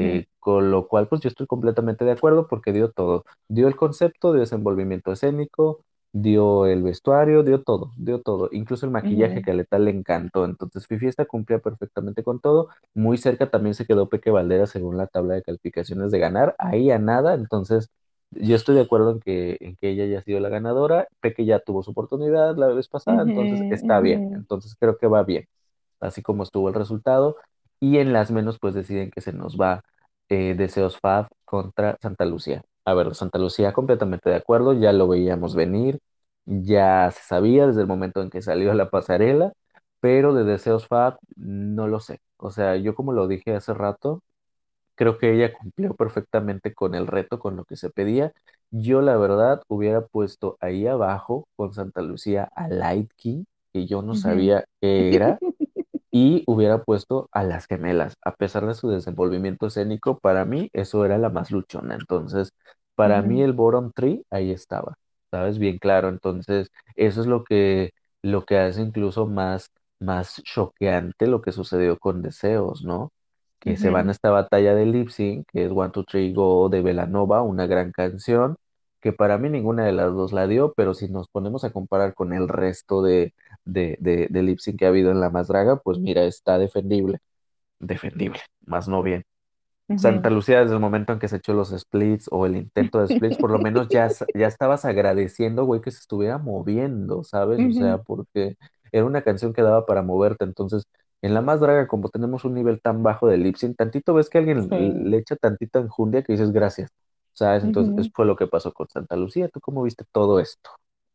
con lo cual pues yo estoy completamente de acuerdo porque dio todo. Dio el concepto, dio desenvolvimiento escénico, dio el vestuario, dio todo, dio todo, incluso el maquillaje Ujú, que a Letal le encantó. Entonces Fifi esta cumplía perfectamente con todo. Muy cerca también se quedó Peque Valdera según la tabla de calificaciones de ganar, ahí a nada. Entonces yo estoy de acuerdo en que, en que ella ya ha sido la ganadora. Peque ya tuvo su oportunidad la vez pasada, ujú, entonces está ujú, bien. Entonces creo que va bien, así como estuvo el resultado. Y en las menos, pues deciden que se nos va eh, Deseos Fab contra Santa Lucía. A ver, Santa Lucía completamente de acuerdo, ya lo veíamos venir, ya se sabía desde el momento en que salió a la pasarela, pero de Deseos Fab no lo sé. O sea, yo como lo dije hace rato, creo que ella cumplió perfectamente con el reto, con lo que se pedía. Yo, la verdad, hubiera puesto ahí abajo con Santa Lucía a Light King, que yo no ujú. sabía qué era, y hubiera puesto a las gemelas. A pesar de su desenvolvimiento escénico, para mí eso era la más luchona. Entonces, para mí Ujú, el bottom three ahí estaba, ¿sabes? Bien claro. Entonces, eso es lo que, lo que hace incluso más, más choqueante lo que sucedió con Deseos, ¿no? Que se van a ujú, esta batalla de lip sync, que es One, Two, Three, Go de Belanova, una gran canción, que para mí ninguna de las dos la dio, pero si nos ponemos a comparar con el resto de, de, de, de lip sync que ha habido en La Más Draga, pues mira, está defendible, defendible, más no bien. Santa ujú. Lucía, desde el momento en que se echó los splits o el intento de splits, por lo menos ya, s- ya estabas agradeciendo, güey, que se estuviera moviendo, ¿sabes? O sea, Ujú. porque era una canción que daba para moverte. Entonces, en La Más Draga, como tenemos un nivel tan bajo de lip sync, tantito ves que alguien Sí. le echa tantita enjundia que dices gracias, ¿sabes? Entonces, eso Ujú. fue lo que pasó con Santa Lucía. ¿Tú cómo viste todo esto?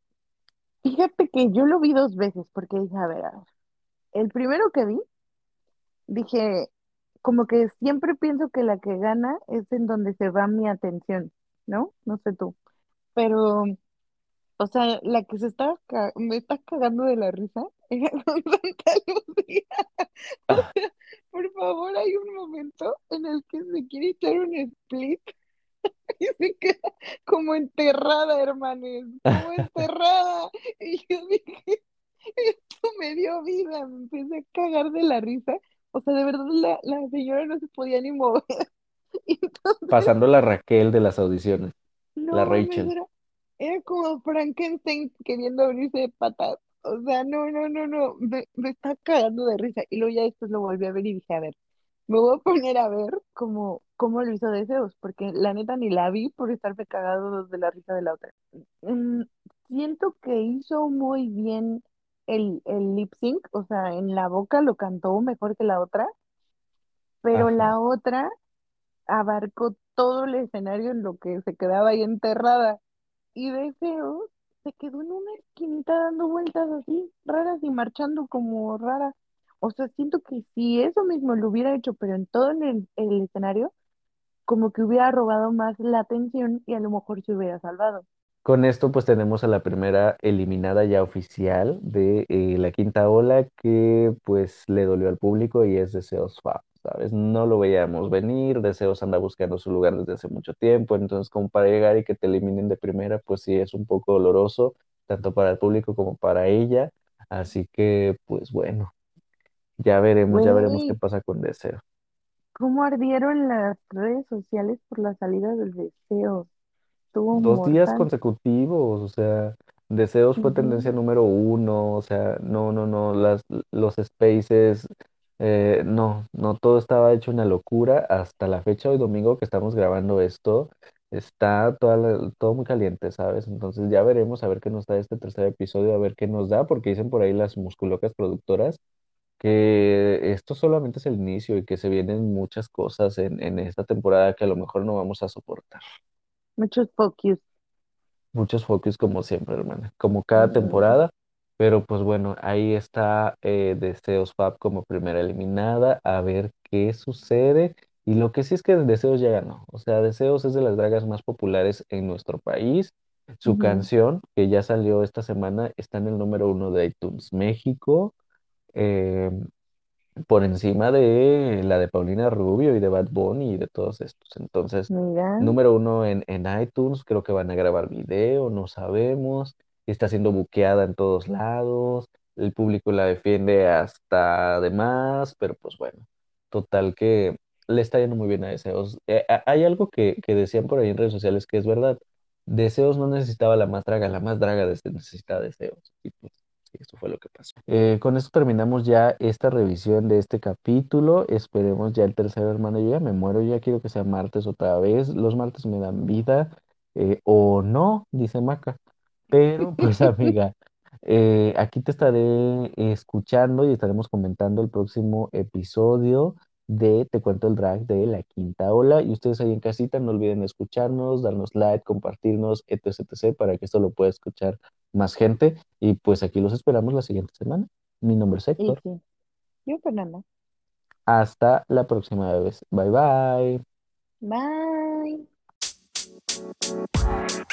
Fíjate que yo lo vi dos veces porque dije, a ver, a ver. El primero que vi, dije, como que siempre pienso que la que gana es en donde se va mi atención, ¿no? No sé tú. Pero, o sea, la que se está, ca- me está cagando de la risa era con Santa Lucía. O Ah, sea, por favor, hay un momento en el que se quiere echar un split y se queda como enterrada, hermanes, como enterrada. Y yo dije, esto me dio vida, me empecé a cagar de la risa. O sea, de verdad la, la señora no se podía ni mover. Y entonces, pasando la Raquel de las audiciones, la no, no, Rachel. era, era como Frankenstein queriendo abrirse de patas. O sea, no, no, no, no, me, me está cagando de risa. Y luego ya después lo volví a ver y dije, a ver, me voy a poner a ver cómo, cómo lo hizo Deseos, porque la neta ni la vi por estarme cagado de la risa de la otra. Mm, siento que hizo muy bien el, el lip sync, o sea, en la boca lo cantó mejor que la otra, pero Ajá. la otra abarcó todo el escenario en lo que se quedaba ahí enterrada. Y Deseos se quedó en una esquinita dando vueltas así, raras y marchando como rara. O sea, siento que si eso mismo lo hubiera hecho, pero en todo en el, el escenario, como que hubiera robado más la atención y a lo mejor se hubiera salvado. Con esto pues tenemos a la primera eliminada ya oficial de eh, la quinta ola que pues le dolió al público y es Deseos Fab, ¿sabes? No lo veíamos venir, Deseos anda buscando su lugar desde hace mucho tiempo, entonces como para llegar y que te eliminen de primera pues sí es un poco doloroso, tanto para el público como para ella, así que pues bueno, ya veremos, ya veremos qué Güey, pasa con Deseos. cómo ardieron las redes sociales por la salida del Deseo. Estuvo Dos días mortal. consecutivos, o sea, Deseos fue tendencia Ujú. número uno, o sea, no, no, no, las, los spaces, eh, no, no, todo estaba hecho una locura hasta la fecha, hoy domingo que estamos grabando esto, está toda la- todo muy caliente, ¿sabes? Entonces ya veremos a ver qué nos da este tercer episodio, a ver qué nos da, porque dicen por ahí las musculocas productoras que esto solamente es el inicio y que se vienen muchas cosas en, en esta temporada que a lo mejor no vamos a soportar. Muchos focus. Muchos focus como siempre, hermana, como cada Mm, temporada, pero pues bueno, ahí está eh, Deseos Fab como primera eliminada, a ver qué sucede. Y lo que sí es que Deseos ya ganó, o sea, Deseos es de las dragas más populares en nuestro país. Su ujú. canción, que ya salió esta semana, está en el número uno de iTunes México. Eh, por encima de la de Paulina Rubio y de Bad Bunny y de todos estos. Entonces, Mira, número uno en, en iTunes, creo que van a grabar video, no sabemos. Está siendo buqueada en todos lados, el público la defiende hasta de más, pero pues bueno, total que le está yendo muy bien a Deseos. Eh, a- hay algo que, que decían por ahí en redes sociales que es verdad. Deseos no necesitaba la más draga, la más draga des- necesitaba Deseos. Y pues, sí, eso fue lo que pasó. Eh, con esto terminamos ya esta revisión de este capítulo. Esperemos ya el tercer hermano. Yo ya me muero, yo ya quiero que sea martes otra vez. Los martes me dan vida. Eh, o no, dice Maca. Pero, pues, amiga. Eh, aquí te estaré escuchando y estaremos comentando el próximo episodio de Te Cuento el Drag de La Quinta Ola. Y ustedes ahí en casita no olviden escucharnos, darnos like, compartirnos, etc, etc, para que esto lo pueda escuchar más gente. Y pues aquí los esperamos la siguiente semana. Mi nombre es Y Héctor. sí, yo Fernanda. Hasta la próxima vez. Bye bye. Bye.